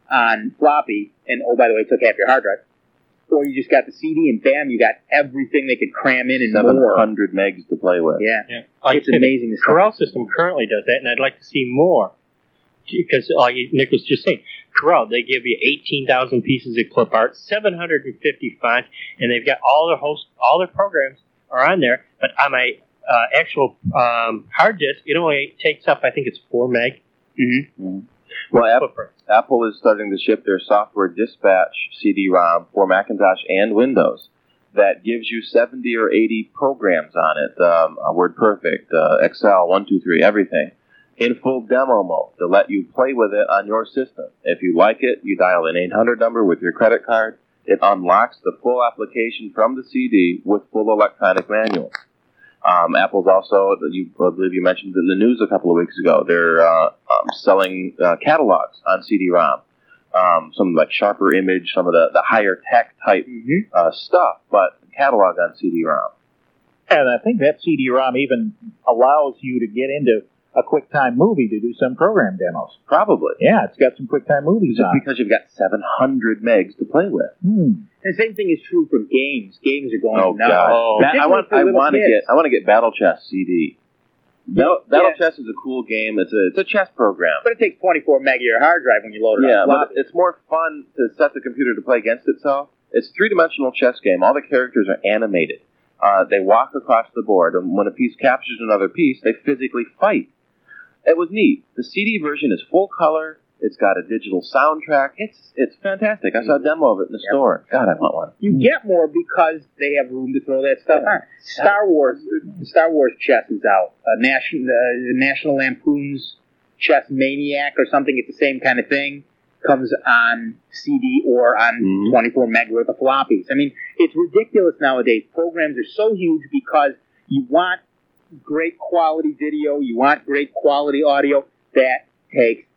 [SPEAKER 2] on floppy, and oh, by the way, it took half your hard drive. Or you just got the C D, and bam, you got everything they could cram in and
[SPEAKER 4] seven
[SPEAKER 2] more.
[SPEAKER 4] hundred megs to play with.
[SPEAKER 2] Yeah,
[SPEAKER 3] Yeah, like
[SPEAKER 2] it's amazing.
[SPEAKER 3] The Corel system currently does that, and I'd like to see more. Because, like Nick was just saying, Corel, they give you eighteen thousand pieces of clip art, seven hundred fifty fonts, and they've got all their host, all their programs are on there. But on my uh, actual um, hard disk, it only takes up, I think it's four meg.
[SPEAKER 2] Mm-hmm.
[SPEAKER 4] Mhm. Well, App-
[SPEAKER 3] footprint.
[SPEAKER 4] Apple is starting to ship their software dispatch C D ROM for Macintosh and Windows that gives you seventy or eighty programs on it. Um, uh, WordPerfect, uh, Excel, one two three, everything. In full demo mode to let you play with it on your system. If you like it, you dial an eight hundred number with your credit card. It unlocks the full application from the C D with full electronic manual. Um, Apple's also, you, I believe you mentioned in the news a couple of weeks ago, they're uh, um, selling uh, catalogs on C D ROM. Um, some like sharper image, some of the, the higher tech type
[SPEAKER 2] Mm-hmm.
[SPEAKER 4] uh, stuff, but catalog on C D ROM.
[SPEAKER 1] And I think that C D ROM even allows you to get into a QuickTime movie to do some program demos.
[SPEAKER 4] Probably.
[SPEAKER 1] Yeah, it's got some QuickTime movies
[SPEAKER 4] Just
[SPEAKER 1] on it.
[SPEAKER 4] because you've got seven hundred megs to play with.
[SPEAKER 1] Hmm.
[SPEAKER 2] And the same thing is true for games. Games are going
[SPEAKER 4] Oh
[SPEAKER 2] nuts.
[SPEAKER 4] god!
[SPEAKER 3] Oh.
[SPEAKER 4] That- I want.
[SPEAKER 2] Particularly for
[SPEAKER 4] I
[SPEAKER 2] little
[SPEAKER 4] want to
[SPEAKER 2] kids.
[SPEAKER 4] get. I want to get Battle Chess C D. Battle,
[SPEAKER 2] Yeah.
[SPEAKER 4] Battle Chess is a cool game. It's a it's a chess program.
[SPEAKER 2] But it takes twenty-four meg of your hard drive when you load it
[SPEAKER 4] Yeah,
[SPEAKER 2] on
[SPEAKER 4] but
[SPEAKER 2] floppy.
[SPEAKER 4] it's more fun to set the computer to play against itself. It's a three-dimensional chess game. All the characters are animated. Uh, they walk across the board, and when a piece captures another piece, they physically fight. It was neat. The C D version is full color. It's got a digital soundtrack. It's it's fantastic. I saw a demo of it in the
[SPEAKER 2] Yep.
[SPEAKER 4] store. God, I want one.
[SPEAKER 2] You get more because they have room to throw that stuff on. Star Wars, Star Wars chess is out. Uh, National, uh, National Lampoon's Chess Maniac or something. It's the same kind of thing. Comes on C D or on
[SPEAKER 4] Mhm.
[SPEAKER 2] twenty-four meg worth of floppies. I mean, it's ridiculous nowadays. Programs are so huge because you want great quality video, you want great quality audio. That takes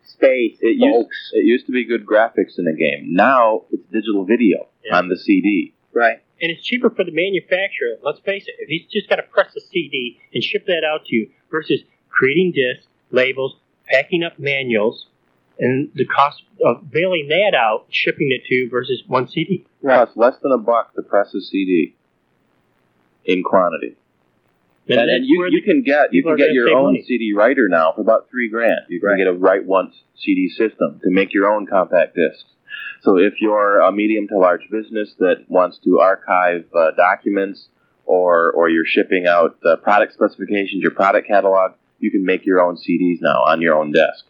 [SPEAKER 2] space,
[SPEAKER 4] It
[SPEAKER 2] folks.
[SPEAKER 4] used, it used to be good graphics in a game. Now it's digital video
[SPEAKER 3] Yeah.
[SPEAKER 4] on the C D.
[SPEAKER 2] Right.
[SPEAKER 3] And it's cheaper for the manufacturer. Let's face it. If he's just got to press a C D and ship that out to you versus creating discs, labels, packing up manuals, and the cost of mailing that out, shipping it to you versus one C D.
[SPEAKER 4] It costs less than a buck to press a C D in quantity.
[SPEAKER 3] And,
[SPEAKER 4] And, and
[SPEAKER 3] that's
[SPEAKER 4] you,
[SPEAKER 3] where
[SPEAKER 4] you
[SPEAKER 3] the-
[SPEAKER 4] can get you
[SPEAKER 3] people
[SPEAKER 4] can
[SPEAKER 3] are
[SPEAKER 4] get
[SPEAKER 3] gonna
[SPEAKER 4] your
[SPEAKER 3] save
[SPEAKER 4] own
[SPEAKER 3] money.
[SPEAKER 4] C D writer now for about three grand. You can
[SPEAKER 2] Right.
[SPEAKER 4] get a write once C D system to make your own compact discs. So if you're a medium to large business that wants to archive uh, documents, or or you're shipping out uh, product specifications, your product catalog, you can make your own C Ds now on your own desk.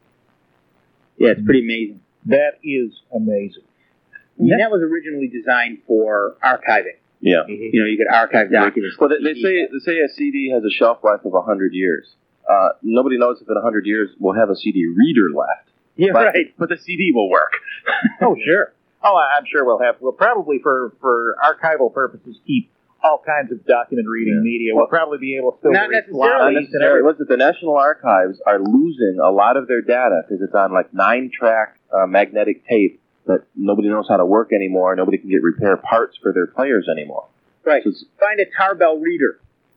[SPEAKER 2] Yeah, it's pretty amazing.
[SPEAKER 1] That is amazing.
[SPEAKER 2] I mean, that was originally designed for archiving.
[SPEAKER 4] Yeah.
[SPEAKER 3] Mhm.
[SPEAKER 2] You know, you could archive documents.
[SPEAKER 4] Well, they, they say they say a C D has a shelf life of a hundred years. Uh, nobody knows if in a hundred years we'll have a C D reader left.
[SPEAKER 2] Yeah,
[SPEAKER 4] But,
[SPEAKER 2] right.
[SPEAKER 4] but the C D will work.
[SPEAKER 1] Oh, sure. Oh, I- I'm sure we'll have. We'll probably, for, for archival purposes, keep all kinds of document reading
[SPEAKER 4] Yeah.
[SPEAKER 1] media. We'll probably be able to still
[SPEAKER 2] Not
[SPEAKER 1] read
[SPEAKER 2] necessarily.
[SPEAKER 1] floppies
[SPEAKER 4] Not
[SPEAKER 1] and
[SPEAKER 4] necessarily.
[SPEAKER 1] everything.
[SPEAKER 4] Listen, the National Archives are losing a lot of their data because it's on like nine-track uh, magnetic tape that nobody knows how to work anymore. Nobody can get repair parts for their players anymore.
[SPEAKER 2] Right.
[SPEAKER 4] So it's-
[SPEAKER 2] Find a Tarbell reader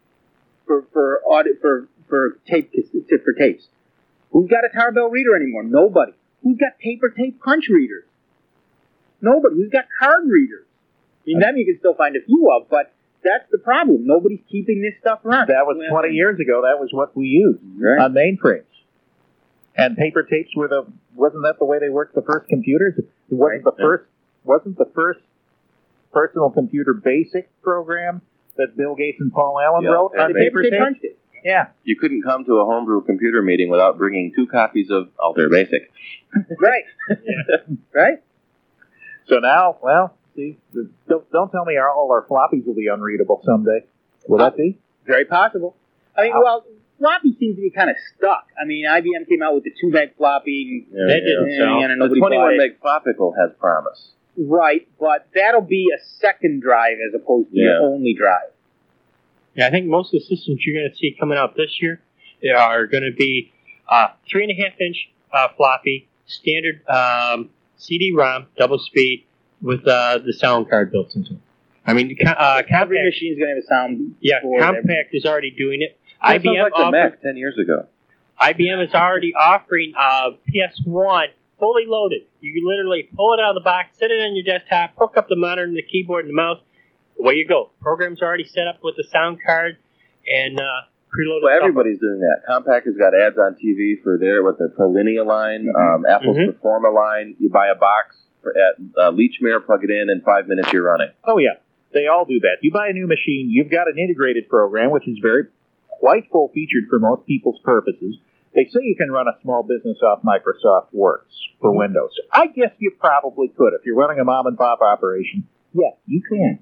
[SPEAKER 2] for for audit for for tape for tapes. Who's got a Tarbell reader anymore? Nobody. Who's got paper tape punch readers? Nobody. Who's got card readers? I mean, them you can still find a few of, but that's the problem. Nobody's keeping this stuff around.
[SPEAKER 1] That was twenty years ago. That was what we used
[SPEAKER 2] Right.
[SPEAKER 1] on mainframes. And paper tapes were the wasn't that the way they worked the first computers? It wasn't
[SPEAKER 2] Right.
[SPEAKER 1] the first wasn't the first personal computer basic program that Bill Gates and Paul Allen
[SPEAKER 4] Yeah,
[SPEAKER 1] wrote
[SPEAKER 4] yeah,
[SPEAKER 1] on
[SPEAKER 2] The
[SPEAKER 1] paper
[SPEAKER 2] paper tape
[SPEAKER 1] tape?
[SPEAKER 2] punched it.
[SPEAKER 1] Yeah.
[SPEAKER 4] You couldn't come to a homebrew computer meeting without bringing two copies of Altair Basic.
[SPEAKER 2] Right. Right.
[SPEAKER 1] So now, well, see, the- don't, don't tell me our, all our floppies will be unreadable someday. Will that be?
[SPEAKER 2] Very possible. I mean, well, floppy seems to be kind of stuck. I mean, I B M came out with the two meg floppy.
[SPEAKER 4] Yeah,
[SPEAKER 3] That
[SPEAKER 4] yeah.
[SPEAKER 3] didn't
[SPEAKER 2] And,
[SPEAKER 3] sell.
[SPEAKER 2] and
[SPEAKER 4] The
[SPEAKER 2] nobody bought
[SPEAKER 4] twenty-one
[SPEAKER 2] it.
[SPEAKER 4] meg Flopical has promise.
[SPEAKER 2] Right, but that'll be a second drive as opposed to
[SPEAKER 4] Yeah.
[SPEAKER 2] your only drive.
[SPEAKER 3] Yeah, I think most of the systems you're going to see coming out this year are going to be uh, three and a half inch uh, floppy, standard um, C D ROM, double speed, with uh, the sound card built into it. I mean, co- uh,
[SPEAKER 2] Every
[SPEAKER 3] Compact,
[SPEAKER 2] machine's going to have a sound.
[SPEAKER 3] yeah,
[SPEAKER 2] for
[SPEAKER 3] Compact is already doing it.
[SPEAKER 4] That
[SPEAKER 3] I B M
[SPEAKER 4] sounds like the
[SPEAKER 3] offer-
[SPEAKER 4] Mac ten years ago.
[SPEAKER 3] I B M is already offering uh, P S one fully loaded. You can literally pull it out of the box, sit it on your desktop, hook up the monitor and the keyboard and the mouse. Away you go. Program's already set up with the sound card and uh, preloaded.
[SPEAKER 4] Well,
[SPEAKER 3] software.
[SPEAKER 4] everybody's doing that. Compaq has got ads on T V for their with the Prolinia line, um, Apple's
[SPEAKER 3] Mhm.
[SPEAKER 4] Performa line. You buy a box for, at uh, Leechmere, plug it in, in five minutes you're running.
[SPEAKER 1] Oh, yeah. They all do that. You buy a new machine, you've got an integrated program, which is very quite full-featured for most people's purposes. They say you can run a small business off Microsoft Works for Windows. I guess you probably could. If you're running a mom-and-pop operation, yes, you can.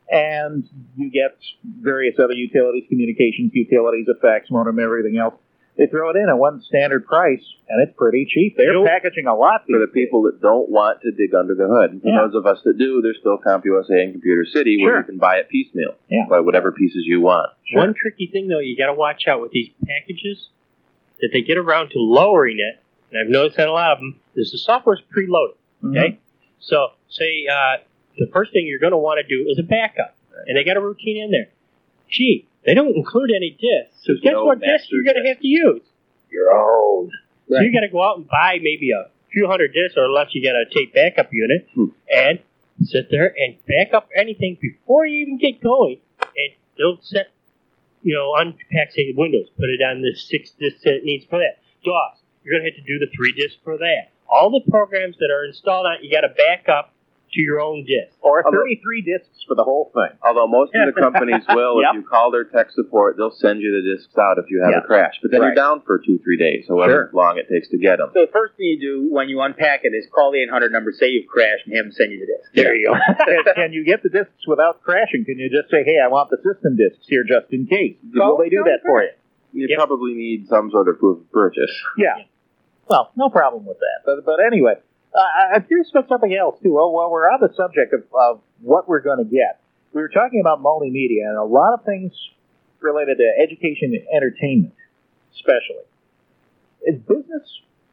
[SPEAKER 1] And you get various other utilities, communications utilities, a fax modem, everything else. They throw it in at one standard price, and it's pretty cheap. They're
[SPEAKER 3] Nope.
[SPEAKER 1] packaging a lot
[SPEAKER 4] For the
[SPEAKER 1] these days.
[SPEAKER 4] people that don't want to dig under the hood. And for
[SPEAKER 1] Yeah.
[SPEAKER 4] those of us that do, there's still CompUSA and Computer City where
[SPEAKER 1] Sure.
[SPEAKER 4] you can buy it piecemeal.
[SPEAKER 1] Yeah.
[SPEAKER 4] Buy whatever pieces you want.
[SPEAKER 1] Sure.
[SPEAKER 3] One tricky thing, though, you got to watch out with these packages that they get around to lowering it, and I've noticed that a lot of them, is the software's preloaded.
[SPEAKER 1] Mhm.
[SPEAKER 3] Okay? So, say uh, the first thing you're going to want to do is a backup, and they got a routine in there. Gee, they don't include any disks, so
[SPEAKER 4] There's
[SPEAKER 3] guess
[SPEAKER 4] no
[SPEAKER 3] what disk
[SPEAKER 4] master
[SPEAKER 3] you're going to
[SPEAKER 4] disk.
[SPEAKER 3] have to use? Your own. So
[SPEAKER 2] Right.
[SPEAKER 3] you got to go out and buy maybe a few hundred disks, or unless you get a tape backup unit,
[SPEAKER 4] Hmm.
[SPEAKER 3] and sit there and back up anything before you even get going, and they'll set, you know, unpack, say, Windows, put it on the six disks that it needs for that. DOS, you're going to have to do the three disks for that. All the programs that are installed on it, you got to back up to your own disk.
[SPEAKER 1] Or
[SPEAKER 4] Although-
[SPEAKER 1] thirty-three discs for the whole thing.
[SPEAKER 4] Although most of the companies will,
[SPEAKER 1] Yep.
[SPEAKER 4] if you call their tech support, they'll send you the discs out if you have
[SPEAKER 1] Yeah.
[SPEAKER 4] a crash. But then
[SPEAKER 2] Right.
[SPEAKER 4] you're down for two, three days, however
[SPEAKER 1] Sure.
[SPEAKER 4] long it takes to get them.
[SPEAKER 2] So the first thing you do when you unpack it is call the eight hundred number, say you've crashed, and have them send you the disc.
[SPEAKER 3] There you go.
[SPEAKER 1] can, can you get the discs without crashing? Can you just say, hey, I want the system discs here just in case? Will they do that for you?
[SPEAKER 4] You
[SPEAKER 3] Yep.
[SPEAKER 4] probably need some sort of proof of purchase.
[SPEAKER 1] Yeah. Well, no problem with that. But, but anyway, uh, I- I'm curious about something else, too. Well, while we're on the subject of, of what we're going to get, we were talking about multimedia and a lot of things related to education and entertainment, especially. Is business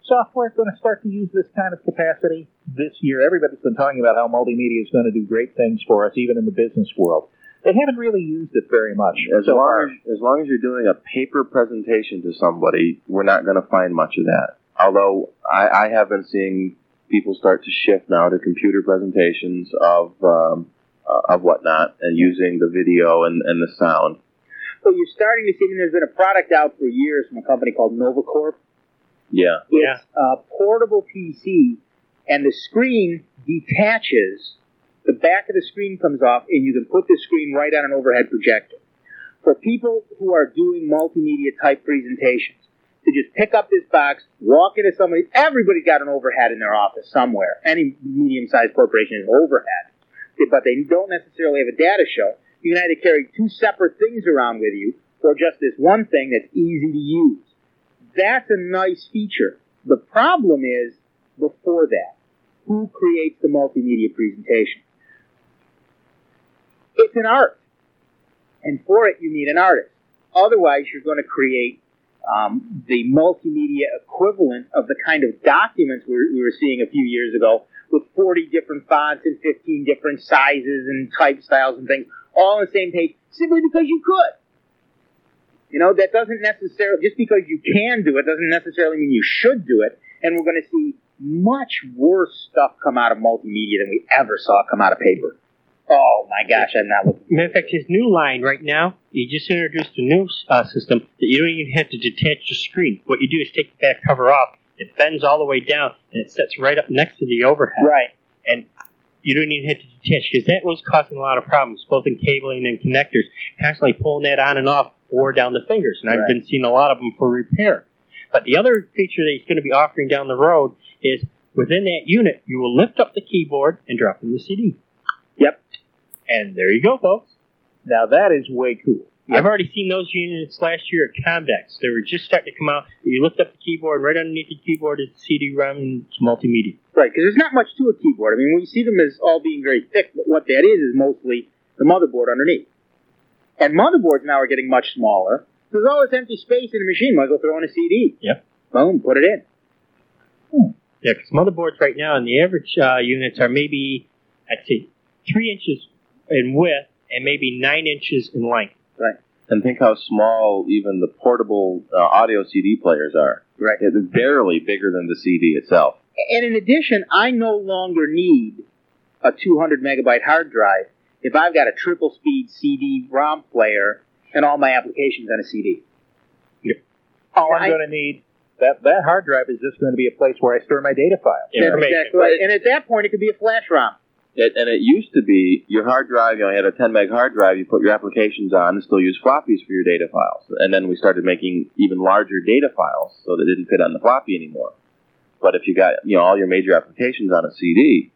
[SPEAKER 1] software going to start to use this kind of capacity this year? Everybody's been talking about how multimedia is going to do great things for us, even in the business world. They haven't really used it very much.
[SPEAKER 4] As
[SPEAKER 1] so
[SPEAKER 4] long
[SPEAKER 1] far.
[SPEAKER 4] as, as long as you're doing a paper presentation to somebody, we're not going to find much of that. Although I, I have been seeing people start to shift now to computer presentations of um, uh, of whatnot and using the video and, and the sound.
[SPEAKER 2] So you're starting to see, I mean, there's been a product out for years from a company called NovaCorp.
[SPEAKER 4] Yeah.
[SPEAKER 2] It's a portable P C, and the screen detaches. The back of the screen comes off, and you can put the screen right on an overhead projector. For people who are doing multimedia-type presentations, to just pick up this box, walk into somebody, everybody's got an overhead in their office somewhere. Any medium-sized corporation has overhead. But they don't necessarily have a data show. You can either carry two separate things around with you, or just this one thing that's easy to use. That's a nice feature. The problem is, before that, who creates the multimedia presentation? It's an art. And for it, you need an artist. Otherwise, you're going to create um, the multimedia equivalent of the kind of documents we were, we were seeing a few years ago with forty different fonts and fifteen different sizes and type styles and things, all on the same page, simply because you could. You know, that doesn't necessarily, just because you can do it, doesn't necessarily mean you should do it. And we're going to see much worse stuff come out of multimedia than we ever saw come out of paper. Oh my gosh, I'm not looking.
[SPEAKER 3] Matter of fact, his new line right now, he just introduced a new uh, system that you don't even have to detach the screen. What you do is take the back cover off, it bends all the way down, and it sits right up next to the overhead.
[SPEAKER 2] Right.
[SPEAKER 3] And you don't even have to detach, because that was causing a lot of problems, both in cabling and connectors, constantly pulling that on and off, wore down the fingers, and I've
[SPEAKER 2] Right.
[SPEAKER 3] been seeing a lot of them for repair. But the other feature that he's going to be offering down the road is, within that unit, you will lift up the keyboard and drop in the C D.
[SPEAKER 2] Yep.
[SPEAKER 3] And there you go, folks.
[SPEAKER 1] Now that is way cool.
[SPEAKER 3] I've already seen those units last year at Comdex. They were just starting to come out. You lift up the keyboard, right underneath the keyboard is C D ROM and multimedia.
[SPEAKER 2] Right, because there's not much to a keyboard. I mean, we see them as all being very thick, but what that is is mostly the motherboard underneath. And motherboards now are getting much smaller. There's all this empty space in the machine. Might as well throw in a C D.
[SPEAKER 3] Yep.
[SPEAKER 2] Boom, put it in.
[SPEAKER 3] Hmm. Yeah, because motherboards right now in the average uh, units are maybe, I'd say, three inches in width and maybe nine inches in length.
[SPEAKER 2] Right.
[SPEAKER 4] And think how small even the portable uh, audio C D players are.
[SPEAKER 2] Right.
[SPEAKER 4] It's barely bigger than the C D itself.
[SPEAKER 2] And in addition, I no longer need a two hundred megabyte hard drive if I've got a triple speed C D ROM player and all my applications on a C D.
[SPEAKER 3] Yep.
[SPEAKER 1] All I'm
[SPEAKER 2] I-
[SPEAKER 1] going to need, that, that hard drive is just going to be a place where I store my data files.
[SPEAKER 2] That's
[SPEAKER 3] Information.
[SPEAKER 2] exactly right. And at that point, it could be a flash ROM.
[SPEAKER 4] It, and it used to be your hard drive, you know, you had a ten meg hard drive, you put your applications on and still use floppies for your data files. And then we started making even larger data files so that it didn't fit on the floppy anymore. But if you got, you know, all your major applications on a C D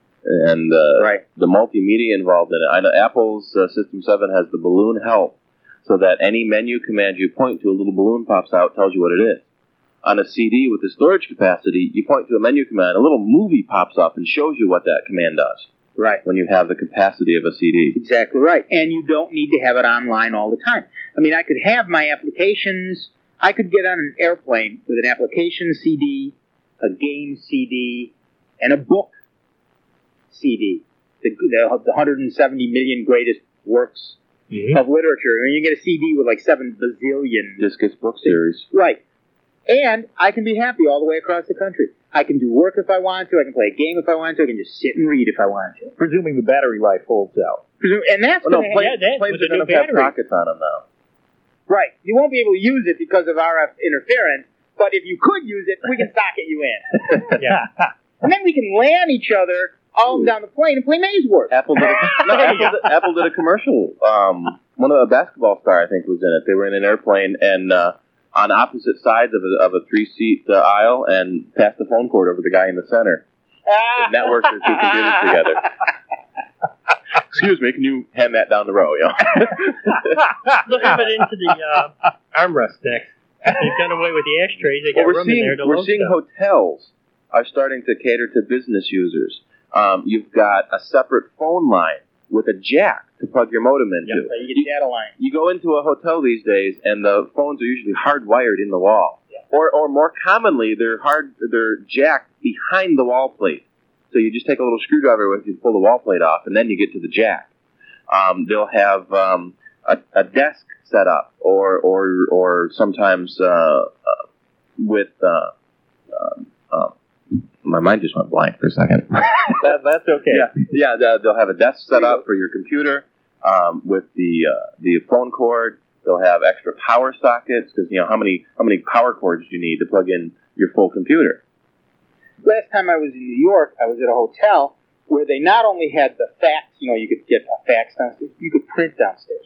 [SPEAKER 4] and uh,
[SPEAKER 2] Right.
[SPEAKER 4] the multimedia involved in it, I know Apple's uh, System seven has the balloon help so that any menu command you point to, a little balloon pops out, tells you what it is. On a C D with the storage capacity, you point to a menu command, a little movie pops up and shows you what that command does.
[SPEAKER 2] Right.
[SPEAKER 4] When you have the capacity of a C D.
[SPEAKER 2] Exactly right. And you don't need to have it online all the time. I mean, I could have my applications, I could get on an airplane with an application C D, a game C D, and a book C D. The, the, the one hundred seventy million greatest works
[SPEAKER 3] Mm-hmm.
[SPEAKER 2] of literature. And you get a C D with like seven bazillion.
[SPEAKER 4] Discus book series.
[SPEAKER 2] Right. And I can be happy all the way across the country. I can do work if I want to. I can play a game if I want to. I can just sit and read if I want to.
[SPEAKER 1] Presuming the battery life holds out.
[SPEAKER 2] And that's
[SPEAKER 4] Oh, no,
[SPEAKER 2] gonna
[SPEAKER 4] play,
[SPEAKER 3] yeah, that
[SPEAKER 4] planes
[SPEAKER 3] with
[SPEAKER 4] are
[SPEAKER 3] a
[SPEAKER 4] going
[SPEAKER 3] new
[SPEAKER 4] to have
[SPEAKER 3] battery.
[SPEAKER 4] pockets on them now.
[SPEAKER 2] Right. You won't be able to use it because of R F interference, but if you could use it, we can socket you in.
[SPEAKER 3] Yeah.
[SPEAKER 2] And then we can LAN each other all down the plane and play Maze Wars.
[SPEAKER 4] Apple did a, no, Apple, did, Apple did a commercial. Um, one of the basketball star, I think, was in it. They were in an airplane and uh, on opposite sides of a, of a three-seat uh, aisle and passed the phone cord over the guy in the center. It networked their two computers together. Excuse me, can you hand that down the row? You know?
[SPEAKER 3] Look up it into the uh, armrest next. They've done away with the ashtrays. They got
[SPEAKER 4] Well, we're
[SPEAKER 3] room
[SPEAKER 4] seeing,
[SPEAKER 3] in there to
[SPEAKER 4] we're
[SPEAKER 3] load
[SPEAKER 4] seeing
[SPEAKER 3] stuff.
[SPEAKER 4] hotels are starting to cater to business users. Um, you've got a separate phone line with a jack to plug your modem into.
[SPEAKER 2] So you get data line.
[SPEAKER 4] You go into a hotel these days, and the phones are usually hardwired in the wall. Or, or more commonly, they're hard. They're jacked behind the wall plate. So you just take a little screwdriver with you, pull the wall plate off, and then you get to the jack. Um, they'll have um, a, a desk set up, or or or sometimes uh, uh, with. Uh, uh, uh, my mind just went blank for a second.
[SPEAKER 1] that, that's okay.
[SPEAKER 4] Yeah, yeah. the- They'll have a desk set up for your computer um, with the uh, the phone cord. They'll have extra power sockets because you know how many how many power cords do you need to plug in your full computer.
[SPEAKER 2] Last time I was in New York, I was at a hotel where they not only had the fax, you know, you could get a fax downstairs, you could print downstairs.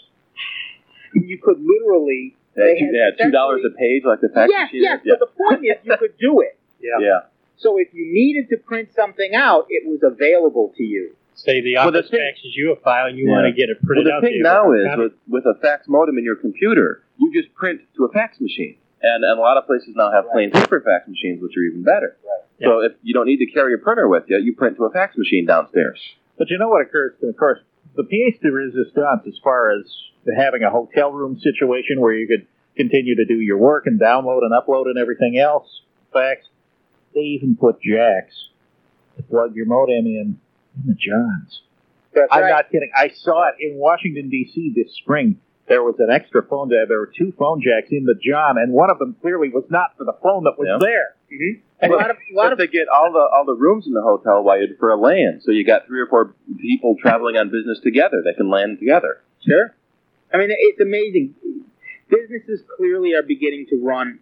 [SPEAKER 2] You could literally...
[SPEAKER 4] They
[SPEAKER 2] had
[SPEAKER 4] had two dollars a page, like the fax
[SPEAKER 2] Yes,
[SPEAKER 4] machine.
[SPEAKER 2] yes,
[SPEAKER 4] yeah.
[SPEAKER 2] but the point is you could do it.
[SPEAKER 3] Yeah.
[SPEAKER 4] yeah.
[SPEAKER 2] So if you needed to print something out, it was available to you.
[SPEAKER 3] Say the
[SPEAKER 4] Well, the
[SPEAKER 3] office
[SPEAKER 4] thing-
[SPEAKER 3] faxes you a file and you
[SPEAKER 4] Yeah.
[SPEAKER 3] want to get it
[SPEAKER 4] Well,
[SPEAKER 3] printed
[SPEAKER 4] the
[SPEAKER 3] out.
[SPEAKER 4] thing
[SPEAKER 3] to
[SPEAKER 4] now
[SPEAKER 3] you.
[SPEAKER 4] is with, with a fax modem in your computer, you just print to a fax machine, and, and a lot of places now have plain paper fax machines, which are even better.
[SPEAKER 2] Right.
[SPEAKER 4] So if you don't need to carry a printer with you, you print to a fax machine downstairs.
[SPEAKER 1] But you know what occurs? Of course, the pièce de résistance, as far as having a hotel room situation where you could continue to do your work and download and upload and everything else, fax, they even put jacks to plug your modem in in the Johns.
[SPEAKER 2] That's
[SPEAKER 1] I'm
[SPEAKER 2] right.
[SPEAKER 1] not kidding. I saw it in Washington, D C this spring. There was an extra phone jack. There were two phone jacks in the John, and one of them clearly was not for the phone that was
[SPEAKER 4] Yeah.
[SPEAKER 1] there.
[SPEAKER 2] Mm-hmm. A lot of, a lot of
[SPEAKER 4] to get all the all the rooms in the hotel wired for a LAN, so you got three or four people traveling on business together. They can LAN together.
[SPEAKER 2] Sure. I mean, it's amazing. Businesses clearly are beginning to run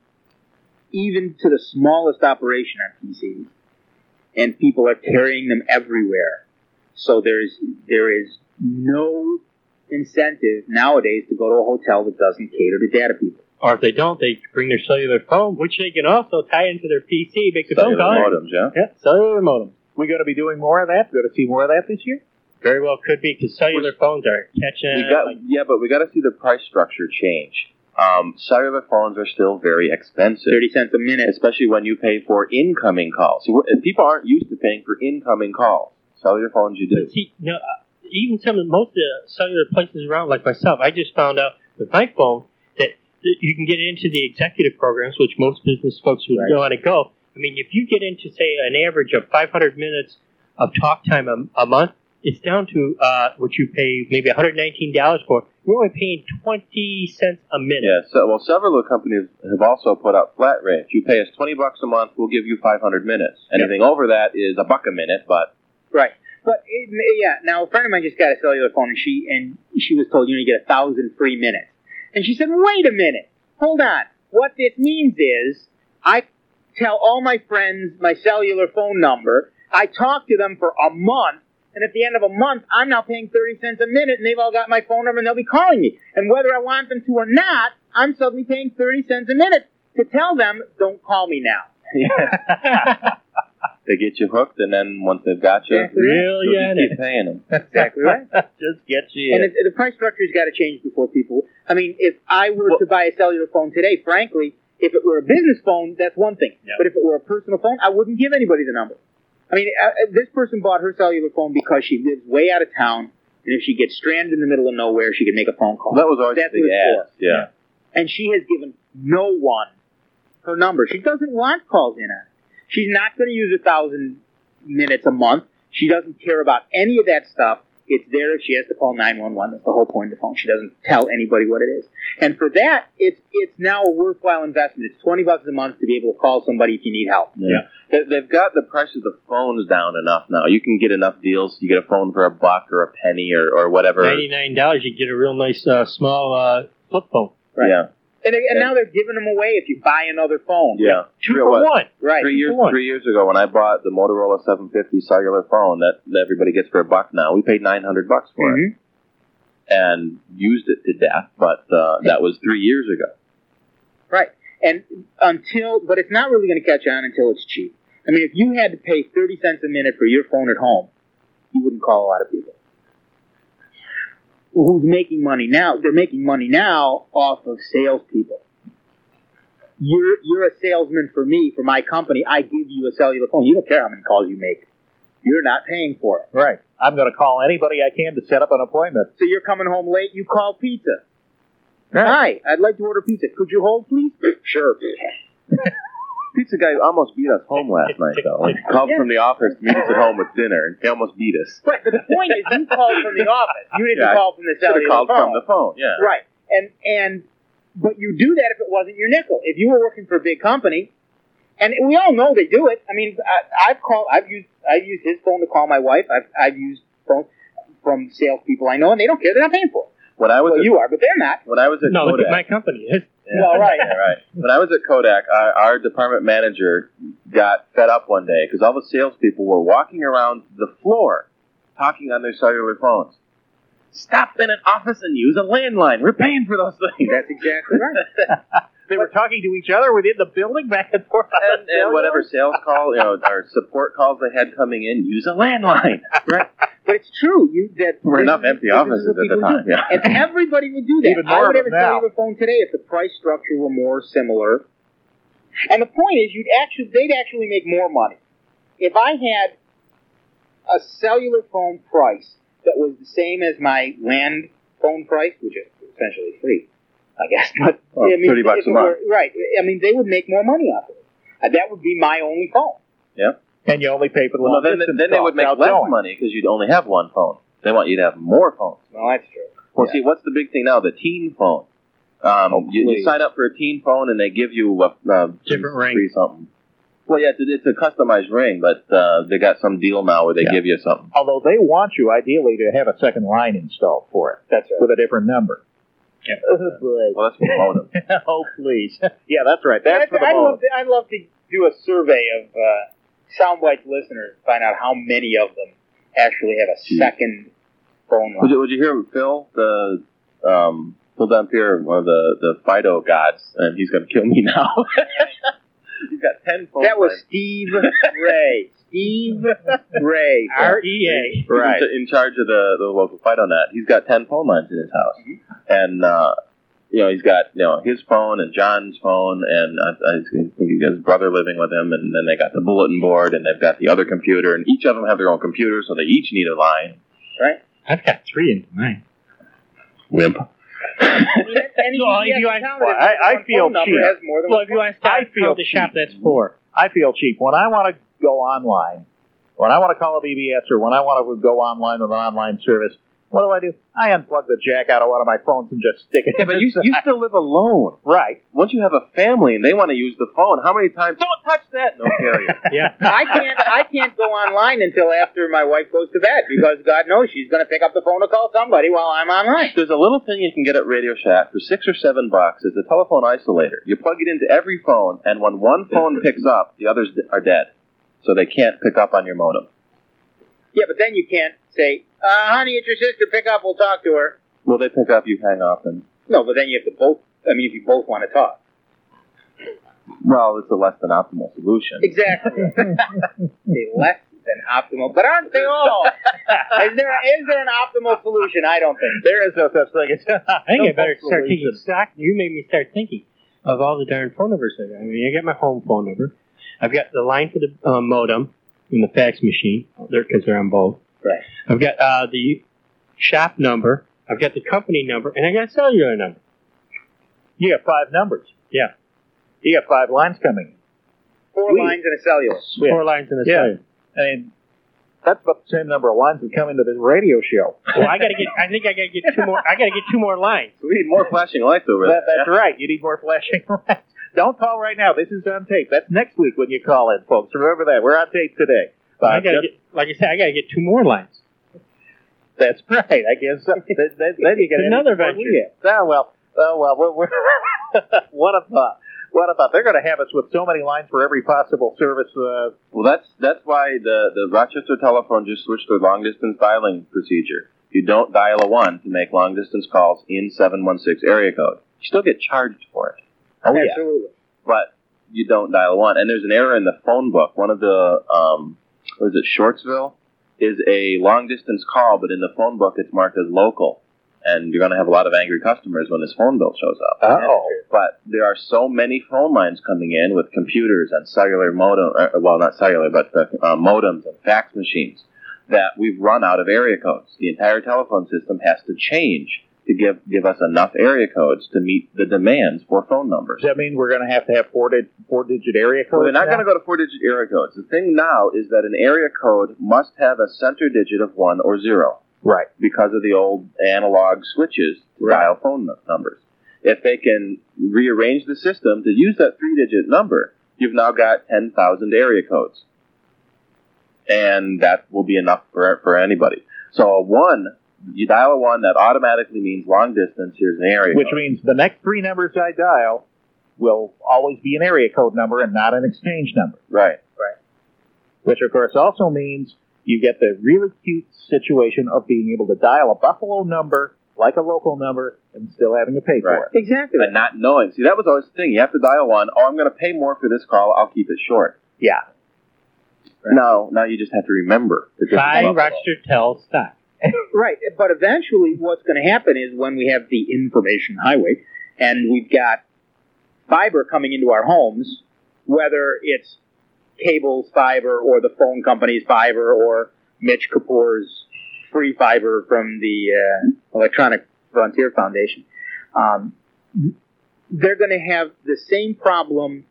[SPEAKER 2] even to the smallest operation on P Cs, and people are carrying them everywhere. So there's there is no incentive nowadays to go to a hotel that doesn't cater to data people.
[SPEAKER 3] Or if they don't, they bring their cellular phone, which they can also tie into their P C, make a phone
[SPEAKER 4] Cellular
[SPEAKER 3] call.
[SPEAKER 4] modems, yeah.
[SPEAKER 3] Yeah, cellular modem.
[SPEAKER 1] We're going to be doing more of that. We're going to see more of that this year.
[SPEAKER 3] Very well could be, because cellular phones are catching.
[SPEAKER 4] We got,
[SPEAKER 3] like,
[SPEAKER 4] yeah, but we got to see the price structure change. Um, cellular phones are still very expensive,
[SPEAKER 2] Thirty cents a minute.
[SPEAKER 4] especially when you pay for incoming calls. See, we're, and people aren't used to paying for incoming calls. Cellular phones, you do.
[SPEAKER 3] But see, no, uh, even some of most of the cellular places around, like myself, I just found out with my phone that, that you can get into the executive programs, which most business folks would
[SPEAKER 2] Right.
[SPEAKER 3] want to go. I mean, if you get into, say, an average of five hundred minutes of talk time a, a month, it's down to uh, what you pay maybe one hundred nineteen dollars for. You're only paying twenty cents a minute.
[SPEAKER 4] Yeah, so, well, several of the companies have also put up flat rates. You pay us twenty bucks a month, we'll give you five hundred minutes. Anything over that is a buck a minute, but
[SPEAKER 2] Right. But it, yeah, now a friend of mine just got a cellular phone, and she and she was told, you know, you get a thousand free minutes. And she said, wait a minute, hold on. What this means is I tell all my friends my cellular phone number. I talk to them for a month, and at the end of a month, I'm now paying thirty cents a minute, and they've all got my phone number, and they'll be calling me. And whether I want them to or not, I'm suddenly paying thirty cents a minute to tell them, don't call me now.
[SPEAKER 4] they get you hooked, and then once they've got you,
[SPEAKER 2] Exactly.
[SPEAKER 3] Really,
[SPEAKER 4] you'll
[SPEAKER 3] yeah,
[SPEAKER 4] just keep paying them.
[SPEAKER 2] Exactly right.
[SPEAKER 1] Just get you
[SPEAKER 2] And
[SPEAKER 1] in.
[SPEAKER 2] it, the price structure's got to change before people. I mean, if I were
[SPEAKER 4] Well-
[SPEAKER 2] to buy a cellular phone today, frankly, if it were a business phone, that's one thing.
[SPEAKER 3] Yeah.
[SPEAKER 2] But if it were a personal phone, I wouldn't give anybody the number. I mean, uh, this person bought her cellular phone because she lives way out of town, and if she gets stranded in the middle of nowhere, she could make a phone call.
[SPEAKER 4] That was always
[SPEAKER 2] That's
[SPEAKER 4] the big
[SPEAKER 2] what it's
[SPEAKER 4] ask. Yeah.
[SPEAKER 2] And she has given no one her number. She doesn't want calls in on it. She's not going to use a thousand minutes a month. She doesn't care about any of that stuff. It's there if she has to call nine one one. That's the whole point of the phone. She doesn't tell anybody what it is. And for that, it's it's now a worthwhile investment. It's twenty bucks a month to be able to call somebody if you need help.
[SPEAKER 4] Yeah. They- They've got the price of the phones down enough now. You can get enough deals. You get a phone for a buck or a penny or, or whatever.
[SPEAKER 3] ninety-nine dollars, you get a real nice uh, small uh, flip phone.
[SPEAKER 2] Right.
[SPEAKER 4] Yeah.
[SPEAKER 2] And, they- and now they're giving them away if you buy another phone.
[SPEAKER 4] Yeah.
[SPEAKER 3] Two
[SPEAKER 4] Three-
[SPEAKER 3] for
[SPEAKER 4] what,
[SPEAKER 3] one.
[SPEAKER 2] Right.
[SPEAKER 4] Three years,
[SPEAKER 3] for one.
[SPEAKER 4] three years ago, when I bought the Motorola seven fifty cellular phone that, that everybody gets for a buck now, we paid nine hundred bucks for it
[SPEAKER 2] Mhm.
[SPEAKER 4] and used it to death. But uh, that was three years ago.
[SPEAKER 2] Right. And until, but it's not really going to catch on until it's cheap. I mean, if you had to pay thirty cents a minute for your phone at home, you wouldn't call a lot of people. Who's making money now? They're making money now off of salespeople. You're you're a salesman for me, for my company. I give you a cellular phone. You don't care how many calls you make. You're not paying for it.
[SPEAKER 1] Right. I'm going to call anybody I can to set up an appointment.
[SPEAKER 2] So you're coming home late, you call pizza.
[SPEAKER 1] Right.
[SPEAKER 2] Hi, I'd like to order pizza. Could you hold, please? Sure.
[SPEAKER 4] Pizza guy almost beat us home last night, though. Like, called from the office to meet us at home with dinner, and he almost beat us.
[SPEAKER 2] Right, but the point is, you called from the office. You didn't
[SPEAKER 4] Yeah,
[SPEAKER 2] call from the
[SPEAKER 4] Should have
[SPEAKER 2] cellular
[SPEAKER 4] called
[SPEAKER 2] phone.
[SPEAKER 4] from the phone, yeah.
[SPEAKER 2] Right, and and but you do that if it wasn't your nickel. If you were working for a big company, and we all know they do it. I mean, I, I've called, I've used, I've used his phone to call my wife. I've I've used phones from salespeople I know, and they don't care. They're not paying for it.
[SPEAKER 4] When I was
[SPEAKER 2] Well,
[SPEAKER 4] at,
[SPEAKER 2] you are, but they're not.
[SPEAKER 4] when I was at
[SPEAKER 3] No, look
[SPEAKER 4] Kodak,
[SPEAKER 3] at my company.
[SPEAKER 4] yeah,
[SPEAKER 2] Well, right.
[SPEAKER 4] yeah, right. When I was at Kodak, our, our department manager got fed up one day because all the salespeople were walking around the floor talking on their cellular phones. Stop in an office and use a landline. We're paying for those things.
[SPEAKER 2] That's exactly right.
[SPEAKER 1] They were talking to each other within the building, back and forth. on
[SPEAKER 4] And,
[SPEAKER 1] the
[SPEAKER 4] and whatever
[SPEAKER 1] cellular.
[SPEAKER 4] sales call, you know, or support calls they had coming in, use a landline.
[SPEAKER 2] Right. But it's true. You that
[SPEAKER 4] There were
[SPEAKER 2] this
[SPEAKER 4] enough
[SPEAKER 2] is-
[SPEAKER 4] empty
[SPEAKER 2] this is
[SPEAKER 4] offices
[SPEAKER 2] what
[SPEAKER 4] at the
[SPEAKER 2] people
[SPEAKER 4] time,
[SPEAKER 2] do.
[SPEAKER 4] yeah.
[SPEAKER 2] And everybody would do that.
[SPEAKER 1] Even more
[SPEAKER 2] I would
[SPEAKER 1] of
[SPEAKER 2] have a
[SPEAKER 1] them now.
[SPEAKER 2] cellular phone today if the price structure were more similar. And the point is, you'd actually they'd actually make more money if I had a cellular phone price that was the same as my land phone price, which is essentially free, I guess. But
[SPEAKER 4] Well,
[SPEAKER 2] I mean,
[SPEAKER 4] thirty bucks
[SPEAKER 2] if
[SPEAKER 4] a
[SPEAKER 2] it
[SPEAKER 4] month.
[SPEAKER 2] were- right? I mean, they would make more money off of it. Uh, that would be my only phone.
[SPEAKER 1] And you only pay for the
[SPEAKER 4] Well,
[SPEAKER 1] long
[SPEAKER 4] then,
[SPEAKER 1] distance
[SPEAKER 4] then they would
[SPEAKER 1] calls
[SPEAKER 4] make less
[SPEAKER 1] outgoing.
[SPEAKER 4] money because you'd only have one phone. They want you to have more phones.
[SPEAKER 2] Well, that's true.
[SPEAKER 4] Well,
[SPEAKER 1] Yeah.
[SPEAKER 4] see, what's the big thing now? The teen phone. Um,
[SPEAKER 1] Oh,
[SPEAKER 4] you, you
[SPEAKER 1] please.
[SPEAKER 4] sign up for a teen phone and they give you a, a
[SPEAKER 3] Different ring.
[SPEAKER 4] free something. Well, yeah, it's a, it's a customized ring, but uh, they got some deal now where they
[SPEAKER 1] Yeah.
[SPEAKER 4] give you something.
[SPEAKER 1] Although they want you, ideally, to have a second line installed for it
[SPEAKER 2] That's right.
[SPEAKER 1] with a different number.
[SPEAKER 3] Yeah.
[SPEAKER 1] Oh, boy.
[SPEAKER 4] Well, that's for the modem.
[SPEAKER 1] Oh, please. Yeah, that's right. That's
[SPEAKER 2] I'd,
[SPEAKER 1] for the
[SPEAKER 2] I'd,
[SPEAKER 1] modem.
[SPEAKER 2] love to, I'd love to do a survey of uh, Soundbites listeners to find out how many of them actually have a second phone
[SPEAKER 4] Would
[SPEAKER 2] line.
[SPEAKER 4] you, would you hear Phil, the um, Phil Dampier, one of the, the Fido gods, and he's going to kill me now. He's got ten phone
[SPEAKER 2] That was
[SPEAKER 4] lines.
[SPEAKER 2] Steve Ray. Steve Ray.
[SPEAKER 3] R E A.
[SPEAKER 4] He's
[SPEAKER 1] Right.
[SPEAKER 4] in in charge of the, the local FidoNet. He's got ten phone lines in his house, and uh, you know he's got you know his phone and John's phone, and I, I think he got his brother living with him, and then they got the bulletin board, and they've got the other computer, and each of them have their own computer, so they each need a line.
[SPEAKER 2] Right?
[SPEAKER 3] I've got three in mine.
[SPEAKER 4] Wimp.
[SPEAKER 2] I mean, any
[SPEAKER 3] Well,
[SPEAKER 2] U P S
[SPEAKER 3] if you ask-
[SPEAKER 2] account
[SPEAKER 1] well,
[SPEAKER 2] that
[SPEAKER 1] I-
[SPEAKER 2] has
[SPEAKER 1] I
[SPEAKER 2] one
[SPEAKER 1] feel
[SPEAKER 2] phone number
[SPEAKER 1] cheap.
[SPEAKER 2] has more than
[SPEAKER 3] Well,
[SPEAKER 2] one
[SPEAKER 3] if you
[SPEAKER 2] phone.
[SPEAKER 3] ask
[SPEAKER 1] I
[SPEAKER 3] I
[SPEAKER 1] feel
[SPEAKER 3] feel the shop,
[SPEAKER 1] cheap.
[SPEAKER 3] that's four.
[SPEAKER 1] I feel cheap. When I want to go online, when I want to call a B B S or when I want to go online with an online service, what do I do? I unplug the jack out of one of my phones and just stick it
[SPEAKER 4] Yeah,
[SPEAKER 1] in
[SPEAKER 4] but you,
[SPEAKER 1] the
[SPEAKER 4] you
[SPEAKER 1] side.
[SPEAKER 4] still live alone.
[SPEAKER 1] Right.
[SPEAKER 4] Once you have a family and they want to use the phone, how many times? Don't touch that. No carrier.
[SPEAKER 3] Yeah.
[SPEAKER 2] I can't. I can't go online until after my wife goes to bed because God knows she's going to pick up the phone to call somebody while I'm online.
[SPEAKER 4] There's a little thing you can get at Radio Shack for six or seven bucks. It's a telephone isolator. You plug it into every phone, and when one phone picks up, the others are dead, so they can't pick up on your modem.
[SPEAKER 2] Yeah, but then you can't say, uh, "Honey, it's your sister. Pick up. We'll talk to her."
[SPEAKER 4] Will they pick up? You hang up, and
[SPEAKER 2] No, but then you have to both. I mean, if you both want to talk.
[SPEAKER 4] well, it's a less than optimal solution.
[SPEAKER 2] Exactly. They less than optimal, but aren't they all? Is there is there an optimal solution? I don't think.
[SPEAKER 1] There is no such thing as
[SPEAKER 3] I think I better start taking stock. You made me start thinking of all the darn phone numbers. I got. I mean, I got my home phone number. I've got the line for the uh, modem and the fax machine. They're because they're on both.
[SPEAKER 2] Right.
[SPEAKER 3] I've got uh, the shop number. I've got the company number, and I got a cellular number.
[SPEAKER 1] You got five numbers.
[SPEAKER 3] Yeah.
[SPEAKER 1] You got five lines coming.
[SPEAKER 2] Four
[SPEAKER 1] Sweet.
[SPEAKER 2] lines and a cellular.
[SPEAKER 1] Yeah.
[SPEAKER 3] Four lines and a
[SPEAKER 1] Yeah.
[SPEAKER 3] cellular.
[SPEAKER 1] I mean, that's about the same number of lines that come into this radio show.
[SPEAKER 3] Well, I gotta get. I think I gotta get two more. I gotta get two more lines.
[SPEAKER 4] We need more flashing lights over
[SPEAKER 1] That,
[SPEAKER 4] there.
[SPEAKER 1] that's right. You need more flashing lights. Don't call right now. This is on tape. That's next week when you call in, folks. Remember that. We're on tape today.
[SPEAKER 3] I
[SPEAKER 1] Uh,
[SPEAKER 3] gotta
[SPEAKER 1] just-
[SPEAKER 3] get. Like I said, I gotta get two more lines.
[SPEAKER 1] That's right. I guess so. then, then, then you get
[SPEAKER 3] Another
[SPEAKER 1] anything
[SPEAKER 3] venture.
[SPEAKER 1] we have. Oh, well. Oh, well. We're, we're what a thought. What a thought. They're going to have us with so many lines for every possible service. Uh,
[SPEAKER 4] Well, that's that's why the, the Rochester Telephone just switched their long distance dialing procedure. You don't dial a one to make long distance calls in seven one six area code. You still get charged for it,
[SPEAKER 1] oh, yeah.
[SPEAKER 2] Absolutely.
[SPEAKER 4] but you don't dial a one. And there's an error in the phone book. One of the um, what is it, Shortsville, is a long distance call, but in the phone book it's marked as local. And you're going to have a lot of angry customers when this phone bill shows up.
[SPEAKER 1] Oh.
[SPEAKER 4] But there are so many phone lines coming in with computers and cellular modem, uh, well, not cellular, but the, uh, modems and fax machines, that we've run out of area codes. The entire telephone system has to change to give give us enough area codes to meet the demands for phone numbers.
[SPEAKER 1] Does that mean we're going to have to have four di- four digit area codes?
[SPEAKER 4] Well, they're not
[SPEAKER 1] now?
[SPEAKER 4] going to go to four-digit area codes. The thing now is that an area code must have a center digit of one or zero.
[SPEAKER 1] Right.
[SPEAKER 4] Because of the old analog switches to
[SPEAKER 2] Right.
[SPEAKER 4] dial phone nu- numbers. If they can rearrange the system to use that three-digit number, you've now got ten thousand area codes. And that will be enough for for anybody. So a one, you dial a one, that automatically means long distance, here's an area
[SPEAKER 1] Which
[SPEAKER 4] code.
[SPEAKER 1] means the next three numbers I dial will always be an area code number and not an exchange number.
[SPEAKER 4] Right.
[SPEAKER 1] Which, of course, also means you get the really cute situation of being able to dial a Buffalo number like a local number and still having to pay for
[SPEAKER 4] Right.
[SPEAKER 1] it.
[SPEAKER 2] Exactly.
[SPEAKER 4] And not knowing. See, that was always the thing. You have to dial one. Oh, I'm going to pay more for this call. I'll keep it short.
[SPEAKER 1] Yeah.
[SPEAKER 4] No, now you just have to remember. that this is
[SPEAKER 3] Buy
[SPEAKER 4] Buffalo.
[SPEAKER 3] Rochester Tel stock.
[SPEAKER 2] Right, but eventually what's going to happen is when we have the information highway and we've got fiber coming into our homes, whether it's cable's fiber or the phone company's fiber or Mitch Kapoor's free fiber from the uh, Electronic Frontier Foundation, um, they're going to have the same problem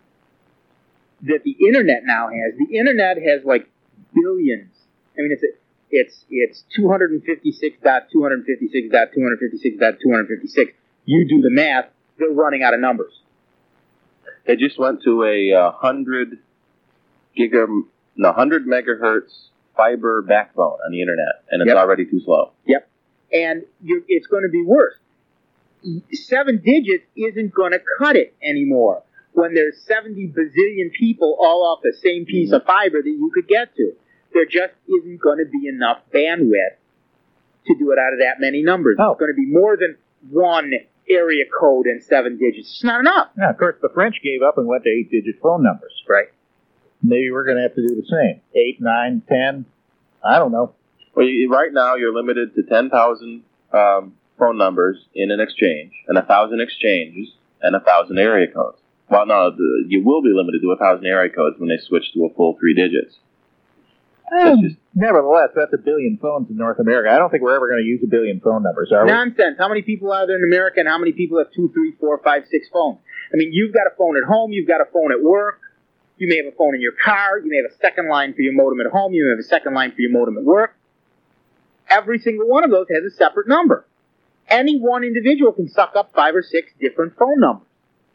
[SPEAKER 2] that the internet now has. The internet has like billions. I mean, it's a, it's it's two fifty-six dot two fifty-six dot two fifty-six dot two fifty-six. You do the math; they're running out of numbers.
[SPEAKER 4] They just went to a uh, hundred giga, no, hundred megahertz fiber backbone on the internet, and it's
[SPEAKER 2] Yep.
[SPEAKER 4] already too slow.
[SPEAKER 2] Yep, and you're, it's going to be worse. Seven digits isn't going to cut it anymore when there's seventy bazillion people all off the same piece of fiber that you could get to. There just isn't going to be enough bandwidth to do it out of that many numbers.
[SPEAKER 1] Oh.
[SPEAKER 2] It's going to be more than one area code and seven digits. It's not enough.
[SPEAKER 1] Yeah, of course, the French gave up and went to eight-digit phone numbers.
[SPEAKER 2] Right.
[SPEAKER 1] Maybe we're going to have to do the same. Eight, nine, ten. I don't know.
[SPEAKER 4] Well, you, right now you're limited to ten thousand um, phone numbers in an exchange, and a thousand exchanges, and a thousand area codes. Well, no, the, you will be limited to a thousand area codes when they switch to a full three digits. That's just
[SPEAKER 1] Nevertheless, that's a billion phones in North America. I don't think we're ever going to use a billion phone numbers, are we?
[SPEAKER 2] Nonsense. How many people are there in America and how many people have two, three, four, five, six phones? I mean, you've got a phone at home, you've got a phone at work, you may have a phone in your car, you may have a second line for your modem at home, you may have a second line for your modem at work. Every single one of those has a separate number. Any one individual can suck up five or six different phone numbers.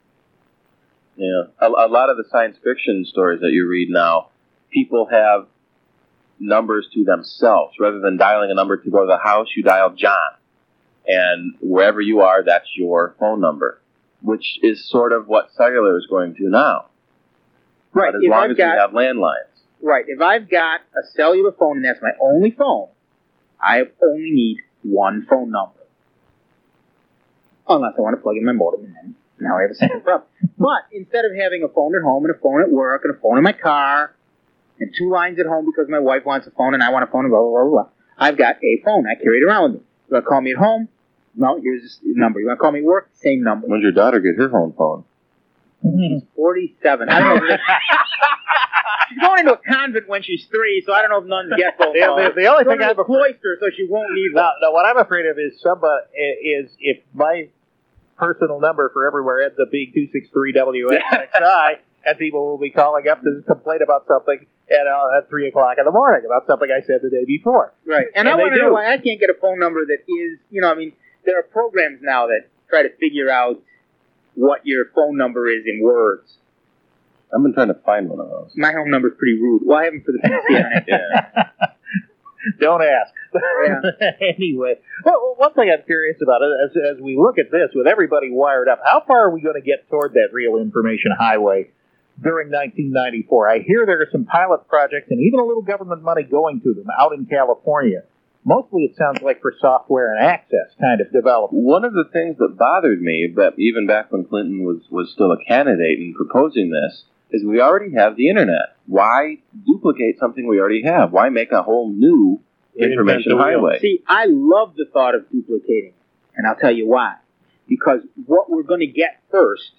[SPEAKER 4] Yeah, a, a lot of the science fiction stories that you read now, people have numbers to themselves. Rather than dialing a number to go to the house, you dial John. And wherever you are, that's your phone number, which is sort of what cellular is going to now.
[SPEAKER 2] Right.
[SPEAKER 4] But as
[SPEAKER 2] If
[SPEAKER 4] long
[SPEAKER 2] I've
[SPEAKER 4] as
[SPEAKER 2] got,
[SPEAKER 4] we have landlines.
[SPEAKER 2] right. If I've got a cellular phone and that's my only phone, I only need one phone number. Unless I want to plug in my modem, and then now I have a second problem. But instead of having a phone at home and a phone at work and a phone in my car and two lines at home because my wife wants a phone and I want a phone and blah, blah, blah, blah, I've got a phone. I carry it around with me. You want to call me at home? No, here's the number. You want to call me at work? Same number.
[SPEAKER 4] When did your daughter get her home phone?
[SPEAKER 2] She's forty-seven. I don't know. If she's going into a convent when she's three, so I don't know if nuns get phone
[SPEAKER 1] The-
[SPEAKER 2] calls.
[SPEAKER 1] the- the only
[SPEAKER 2] She's
[SPEAKER 1] thing
[SPEAKER 2] going to
[SPEAKER 1] I'm
[SPEAKER 2] a cloister, so she won't need one.
[SPEAKER 1] Now, now, what I'm afraid of is somebody is if my personal number for everywhere ends up being two six three W X X I, and people will be calling up to complain about something at, uh, at three o'clock in the morning about something I said the day before.
[SPEAKER 2] Right. And,
[SPEAKER 1] And
[SPEAKER 2] I
[SPEAKER 1] they
[SPEAKER 2] want to
[SPEAKER 1] do.
[SPEAKER 2] know why I can't get a phone number that is, you know, I mean, there are programs now that try to figure out what your phone number is in words.
[SPEAKER 4] I've been trying to find one of those.
[SPEAKER 2] My home number is pretty rude. Well, I have them for the P C N.
[SPEAKER 4] Yeah.
[SPEAKER 1] Don't ask.
[SPEAKER 2] Yeah.
[SPEAKER 1] Anyway, well, one thing I'm curious about it, as, as we look at this, with everybody wired up, how far are we going to get toward that real information highway during nineteen ninety-four? I hear there are some pilot projects and even a little government money going to them out in California. Mostly it sounds like for software and access kind of development.
[SPEAKER 4] One of the things that bothered me, but even back when Clinton was, was still a candidate in proposing this, is we already have the internet. Why duplicate something we already have? Why make a whole new
[SPEAKER 3] Reinvent
[SPEAKER 4] information
[SPEAKER 3] the wheel.
[SPEAKER 4] highway?
[SPEAKER 2] See, I love the thought of duplicating, and I'll tell you why. Because what we're going to get first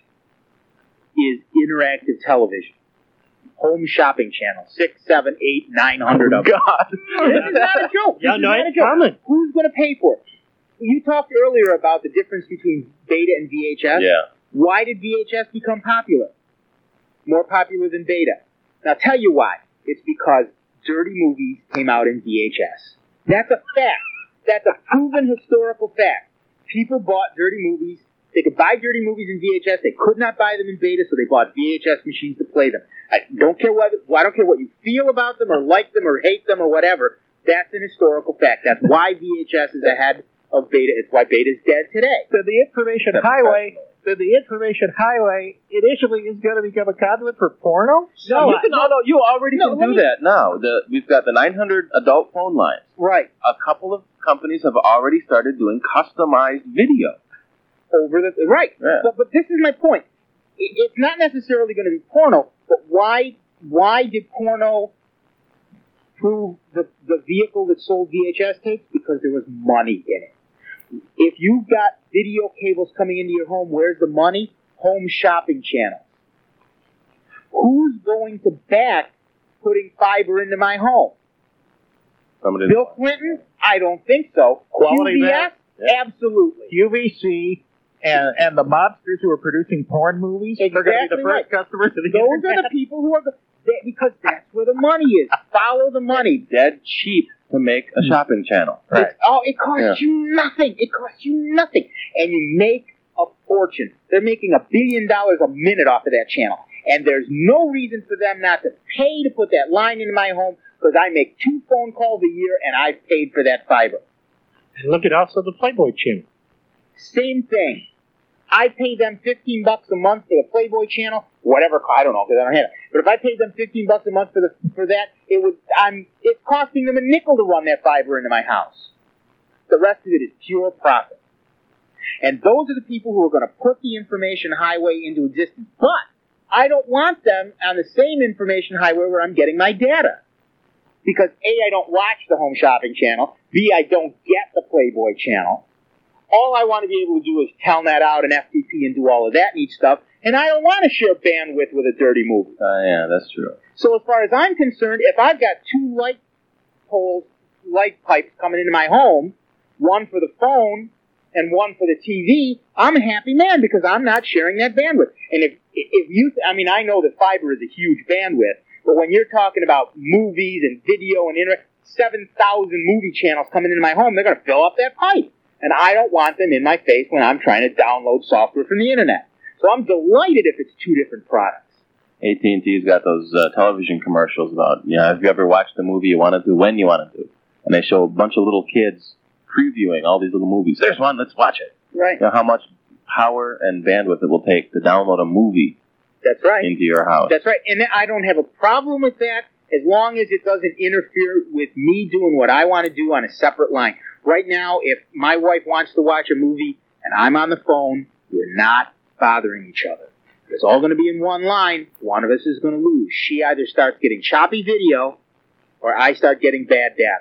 [SPEAKER 2] is interactive television. Home shopping channels, six, seven, eight, nine hundred of them.
[SPEAKER 1] God.
[SPEAKER 2] This is not a joke. This
[SPEAKER 3] Yeah,
[SPEAKER 2] is
[SPEAKER 3] no,
[SPEAKER 2] not a
[SPEAKER 3] it's
[SPEAKER 2] joke.
[SPEAKER 3] coming.
[SPEAKER 2] Who's going to pay for it? you talked earlier about the difference between Beta and V H S.
[SPEAKER 4] Yeah.
[SPEAKER 2] Why did V H S become popular? More popular than Beta. And I'll tell you why. It's because dirty movies came out in V H S. That's a fact. That's a proven historical fact. People bought dirty movies. They could buy dirty movies in V H S. They could not buy them in Beta, so they bought V H S machines to play them. I don't care what I don't care what you feel about them or like them or hate them or whatever. That's an historical fact. That's why V H S is ahead of Beta. It's why Beta is dead today.
[SPEAKER 1] So the information highway, so the information highway initially is going to become a conduit for porno?
[SPEAKER 4] No,
[SPEAKER 2] You
[SPEAKER 4] you
[SPEAKER 2] can-
[SPEAKER 4] no, no, you already
[SPEAKER 2] No,
[SPEAKER 4] can
[SPEAKER 2] let
[SPEAKER 4] do
[SPEAKER 2] me-
[SPEAKER 4] that now. The, we've got the nine hundred adult phone lines.
[SPEAKER 2] Right.
[SPEAKER 4] A couple of companies have already started doing customized video.
[SPEAKER 2] Over the right.
[SPEAKER 4] Yeah.
[SPEAKER 2] But but this is my point. It, it's not necessarily going to be porno, but why why did porno prove the, the vehicle that sold V H S tapes? Because there was money in it. If you've got video cables coming into your home, where's the money? Home shopping channels. Who's going to back putting fiber into my home?
[SPEAKER 4] Somebody
[SPEAKER 2] Bill Clinton? I don't think so.
[SPEAKER 1] Quality
[SPEAKER 2] Q V S?
[SPEAKER 1] back?
[SPEAKER 2] Absolutely.
[SPEAKER 1] U V C and and the mobsters who are producing porn movies are going to be
[SPEAKER 2] Exactly
[SPEAKER 1] the
[SPEAKER 2] right.
[SPEAKER 1] first customers of the
[SPEAKER 2] Those
[SPEAKER 1] internet.
[SPEAKER 2] are the people who are go- they, because that's where the money is. Follow the money.
[SPEAKER 4] dead cheap to make a shopping channel.
[SPEAKER 1] Right.
[SPEAKER 2] It's, oh, it costs
[SPEAKER 4] Yeah.
[SPEAKER 2] you nothing. It costs you nothing, and you make a fortune. They're making a billion dollars a minute off of that channel, and there's no reason for them not to pay to put that line into my home because I make two phone calls a year and I've paid for that fiber.
[SPEAKER 3] And look at also the Playboy channel.
[SPEAKER 2] Same thing. I pay them fifteen bucks a month for the Playboy channel, whatever. I don't know because I don't have it. But if I paid them fifteen bucks a month for the for that, it would. I'm. It's costing them a nickel to run that fiber into my house. The rest of it is pure profit. And those are the people who are going to put the information highway into existence. But I don't want them on the same information highway where I'm getting my data. Because A, I don't watch the home shopping channel. B, I don't get the Playboy channel. All I want to be able to do is telnet out an F T P and do all of that neat stuff. And I don't want to share bandwidth with a dirty movie.
[SPEAKER 4] Uh, yeah, that's true.
[SPEAKER 2] So as far as I'm concerned, if I've got two light poles, light pipes coming into my home, one for the phone and one for the T V, I'm a happy man because I'm not sharing that bandwidth. And if if you, I mean, I know that fiber is a huge bandwidth, but when you're talking about movies and video and internet, seven thousand movie channels coming into my home, they're going to fill up that pipe. And I don't want them in my face when I'm trying to download software from the internet. So I'm delighted if it's two different products.
[SPEAKER 4] A T and T's got those uh, television commercials about, you know, have you ever watched the movie you want to do, when you want to do? And they show a bunch of little kids previewing all these little movies. There's one, let's watch it.
[SPEAKER 2] Right.
[SPEAKER 4] You know how much power and bandwidth it will take to download a movie
[SPEAKER 2] That's right.
[SPEAKER 4] into your house.
[SPEAKER 2] That's right. And I don't have a problem with that as long as it doesn't interfere with me doing what I want to do on a separate line. Right now, if my wife wants to watch a movie and I'm on the phone, we're not bothering each other. It's all going to be in one line. One of us is going to lose. She either starts getting choppy video or I start getting bad data.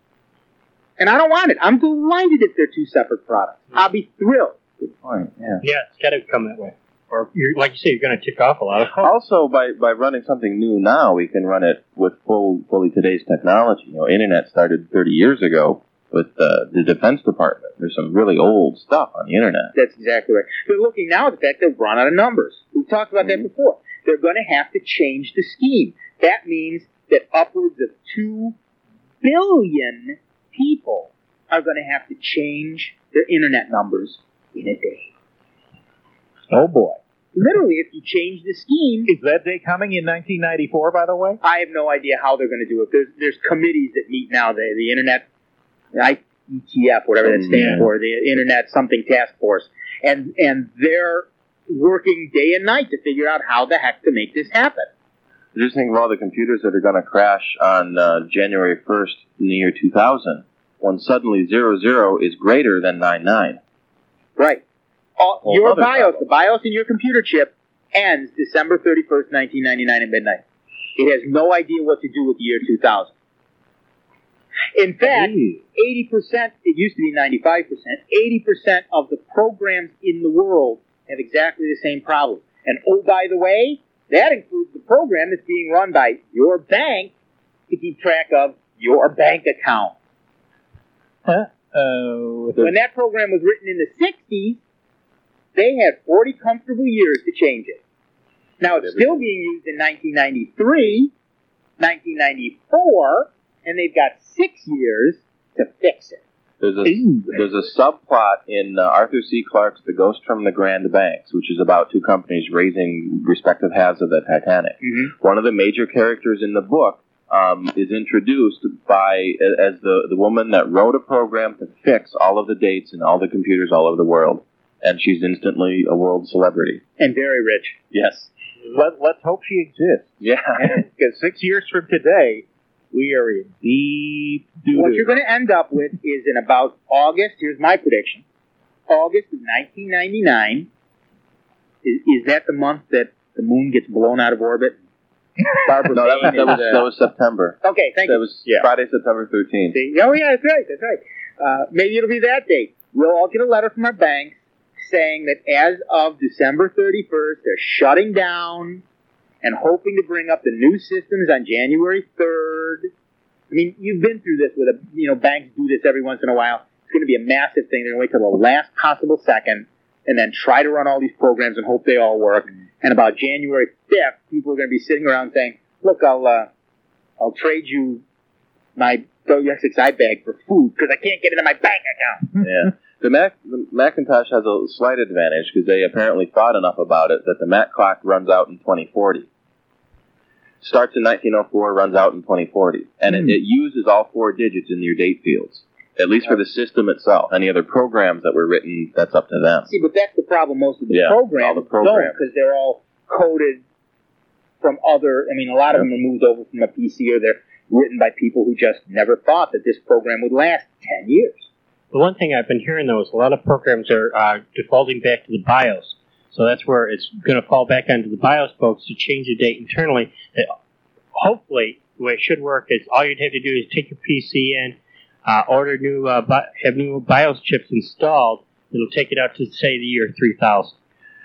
[SPEAKER 2] And I don't want it. I'm delighted if they're two separate products. I'll be thrilled.
[SPEAKER 4] Good point, yeah.
[SPEAKER 3] Yeah, it's got to come that way. Or, you're, like you say, you're going to tick off a lot of calls.
[SPEAKER 4] Also, by, by running something new now, we can run it with full, fully today's technology. You know, internet started thirty years ago with uh, the Defense Department. There's some really old stuff on the internet.
[SPEAKER 2] That's exactly right. They're looking now at the fact they've run out of numbers. We've talked about
[SPEAKER 4] Mhm.
[SPEAKER 2] that before. They're going to have to change the scheme. That means that upwards of two billion people are going to have to change their internet numbers in a day.
[SPEAKER 1] Oh boy.
[SPEAKER 2] Literally, if you change the scheme,
[SPEAKER 1] Is that day coming in nineteen ninety-four, by the way?
[SPEAKER 2] I have no idea how they're going to do it. There's, there's committees that meet now, the, the Internet, I E T F, whatever that stands
[SPEAKER 1] Yeah.
[SPEAKER 2] for, the Internet something task force. And, and they're working day and night to figure out how the heck to make this happen.
[SPEAKER 4] Just think of all the computers that are going to crash on uh, January first in the year two thousand, when suddenly zero zero is greater than nine nine.
[SPEAKER 2] Right. All,
[SPEAKER 4] Whole
[SPEAKER 2] your
[SPEAKER 4] other
[SPEAKER 2] BIOS,
[SPEAKER 4] problem.
[SPEAKER 2] the BIOS in your computer chip, ends December thirty-first, nineteen ninety-nine at midnight. It has no idea what to do with the year two thousand. In fact, eighty percent, it used to be ninety-five percent, eighty percent of the programs in the world have exactly the same problem. And oh, by the way, that includes the program that's being run by your bank to keep track of your bank account.
[SPEAKER 1] Huh? Oh,
[SPEAKER 2] When that program was written in the sixties, they had forty comfortable years to change it. Now, it's still being used in nineteen ninety-three, nineteen ninety-four, and they've got six years to fix it.
[SPEAKER 4] There's a there's a subplot in uh, Arthur C. Clarke's The Ghost from the Grand Banks, which is about two companies raising respective halves of the Titanic.
[SPEAKER 2] Mm-hmm.
[SPEAKER 4] One of the major characters in the book um, is introduced by as the the woman that wrote a program to fix all of the dates and all the computers all over the world, and she's instantly a world celebrity.
[SPEAKER 2] And very rich.
[SPEAKER 4] Yes.
[SPEAKER 1] Let, let's hope she exists.
[SPEAKER 4] Yeah.
[SPEAKER 1] Because six years from today, we are in deep doo-doo.
[SPEAKER 2] What you're going to end up with is in about August, here's my prediction, August of nineteen ninety-nine, is, is that the month that the moon gets blown out of orbit? Barbara
[SPEAKER 4] No, that was,
[SPEAKER 2] Bain
[SPEAKER 4] that, was,
[SPEAKER 2] is, uh,
[SPEAKER 4] that was September.
[SPEAKER 2] Okay, thank
[SPEAKER 4] That
[SPEAKER 2] you.
[SPEAKER 4] was
[SPEAKER 1] Yeah.
[SPEAKER 4] Friday, September thirteenth.
[SPEAKER 2] See? Oh, yeah, that's right, that's right. Uh, maybe it'll be that date. We'll all get a letter from our banks saying that as of December thirty-first, they're shutting down and hoping to bring up the new systems on January third. I mean, you've been through this with a, you know, banks do this every once in a while. It's going to be a massive thing. They're going to wait till the last possible second and then try to run all these programs and hope they all work. And about January fifth, people are going to be sitting around saying, look, I'll, uh, I'll trade you my W X X I bag for food because I can't get it in my bank account.
[SPEAKER 4] Yeah. The, Mac, the Macintosh has a slight advantage because they apparently thought enough about it that the Mac clock runs out in twenty forty. Starts in nineteen oh four, runs out in twenty forty. And
[SPEAKER 1] Hmm.
[SPEAKER 4] it, it uses all four digits in your date fields, at least for the system itself. Any other programs that were written, that's up to them.
[SPEAKER 2] See, but that's the problem. Most of the
[SPEAKER 4] Yeah,
[SPEAKER 2] programs,
[SPEAKER 4] all the programs.
[SPEAKER 2] don't because they're all coded from other. I mean, a lot of them are moved over from a P C or they're written by people who just never thought that this program would last ten years.
[SPEAKER 3] The one thing I've been hearing, though, is a lot of programs are uh, defaulting back to the BIOS. So that's where it's going to fall back onto the BIOS folks to change the date internally. It, hopefully, the way it should work is all you'd have to do is take your P C in, uh, order new, uh, bi- have new BIOS chips installed. It'll take it out to, say, the year three thousand.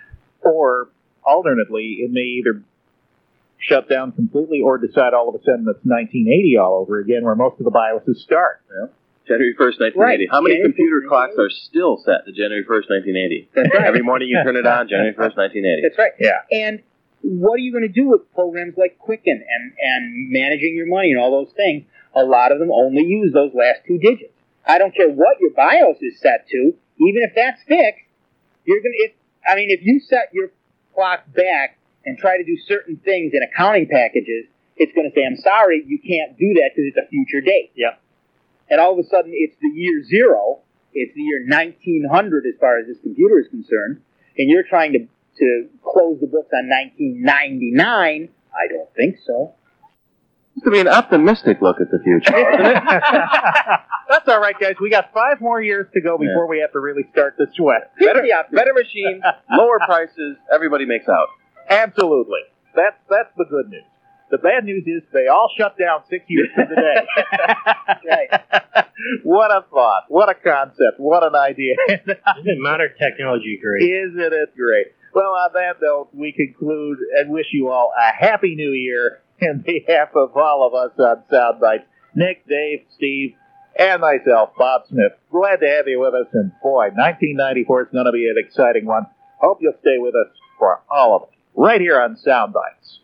[SPEAKER 1] Or, alternately, it may either shut down completely or decide all of a sudden it's nineteen eighty all over again, where most of the BIOSes start.
[SPEAKER 4] Yeah. January first, nineteen eighty.
[SPEAKER 2] Right.
[SPEAKER 4] How many
[SPEAKER 2] January
[SPEAKER 4] computer
[SPEAKER 2] first,
[SPEAKER 4] clocks are still set to January first, nineteen eighty?
[SPEAKER 2] That's right.
[SPEAKER 4] Every morning you turn it on, January first, nineteen eighty.
[SPEAKER 2] That's right.
[SPEAKER 1] Yeah.
[SPEAKER 2] And what are you going to do with programs like Quicken and, and managing your money and all those things? A lot of them only use those last two digits. I don't care what your BIOS is set to, even if that's fixed, you're going to, I mean, if you set your clock back and try to do certain things in accounting packages, it's going to say, I'm sorry, you can't do that because it's a future date.
[SPEAKER 3] Yep.
[SPEAKER 2] And all of a sudden, it's the year zero. It's the year nineteen hundred as far as this computer is concerned. And you're trying to, to close the books on nineteen ninety-nine. I don't think so.
[SPEAKER 4] It's to be an optimistic look at the future, isn't it?
[SPEAKER 1] That's all right, guys. We got five more years to go before we have to really start to sweat.
[SPEAKER 4] better, better machine, lower prices, everybody makes out.
[SPEAKER 1] Absolutely. That's that's the good news. The bad news is they all shut down six years to the day.
[SPEAKER 2] Right.
[SPEAKER 1] What a thought. What a concept. What an idea.
[SPEAKER 3] Isn't modern technology great?
[SPEAKER 1] Isn't it great? Well, on that note, we conclude and wish you all a happy new year in behalf of all of us on Soundbites. Nick, Dave, Steve, and myself, Bob Smith. Glad to have you with us. And boy, nineteen ninety-four is going to be an exciting one. Hope you'll stay with us for all of it right here on Soundbites.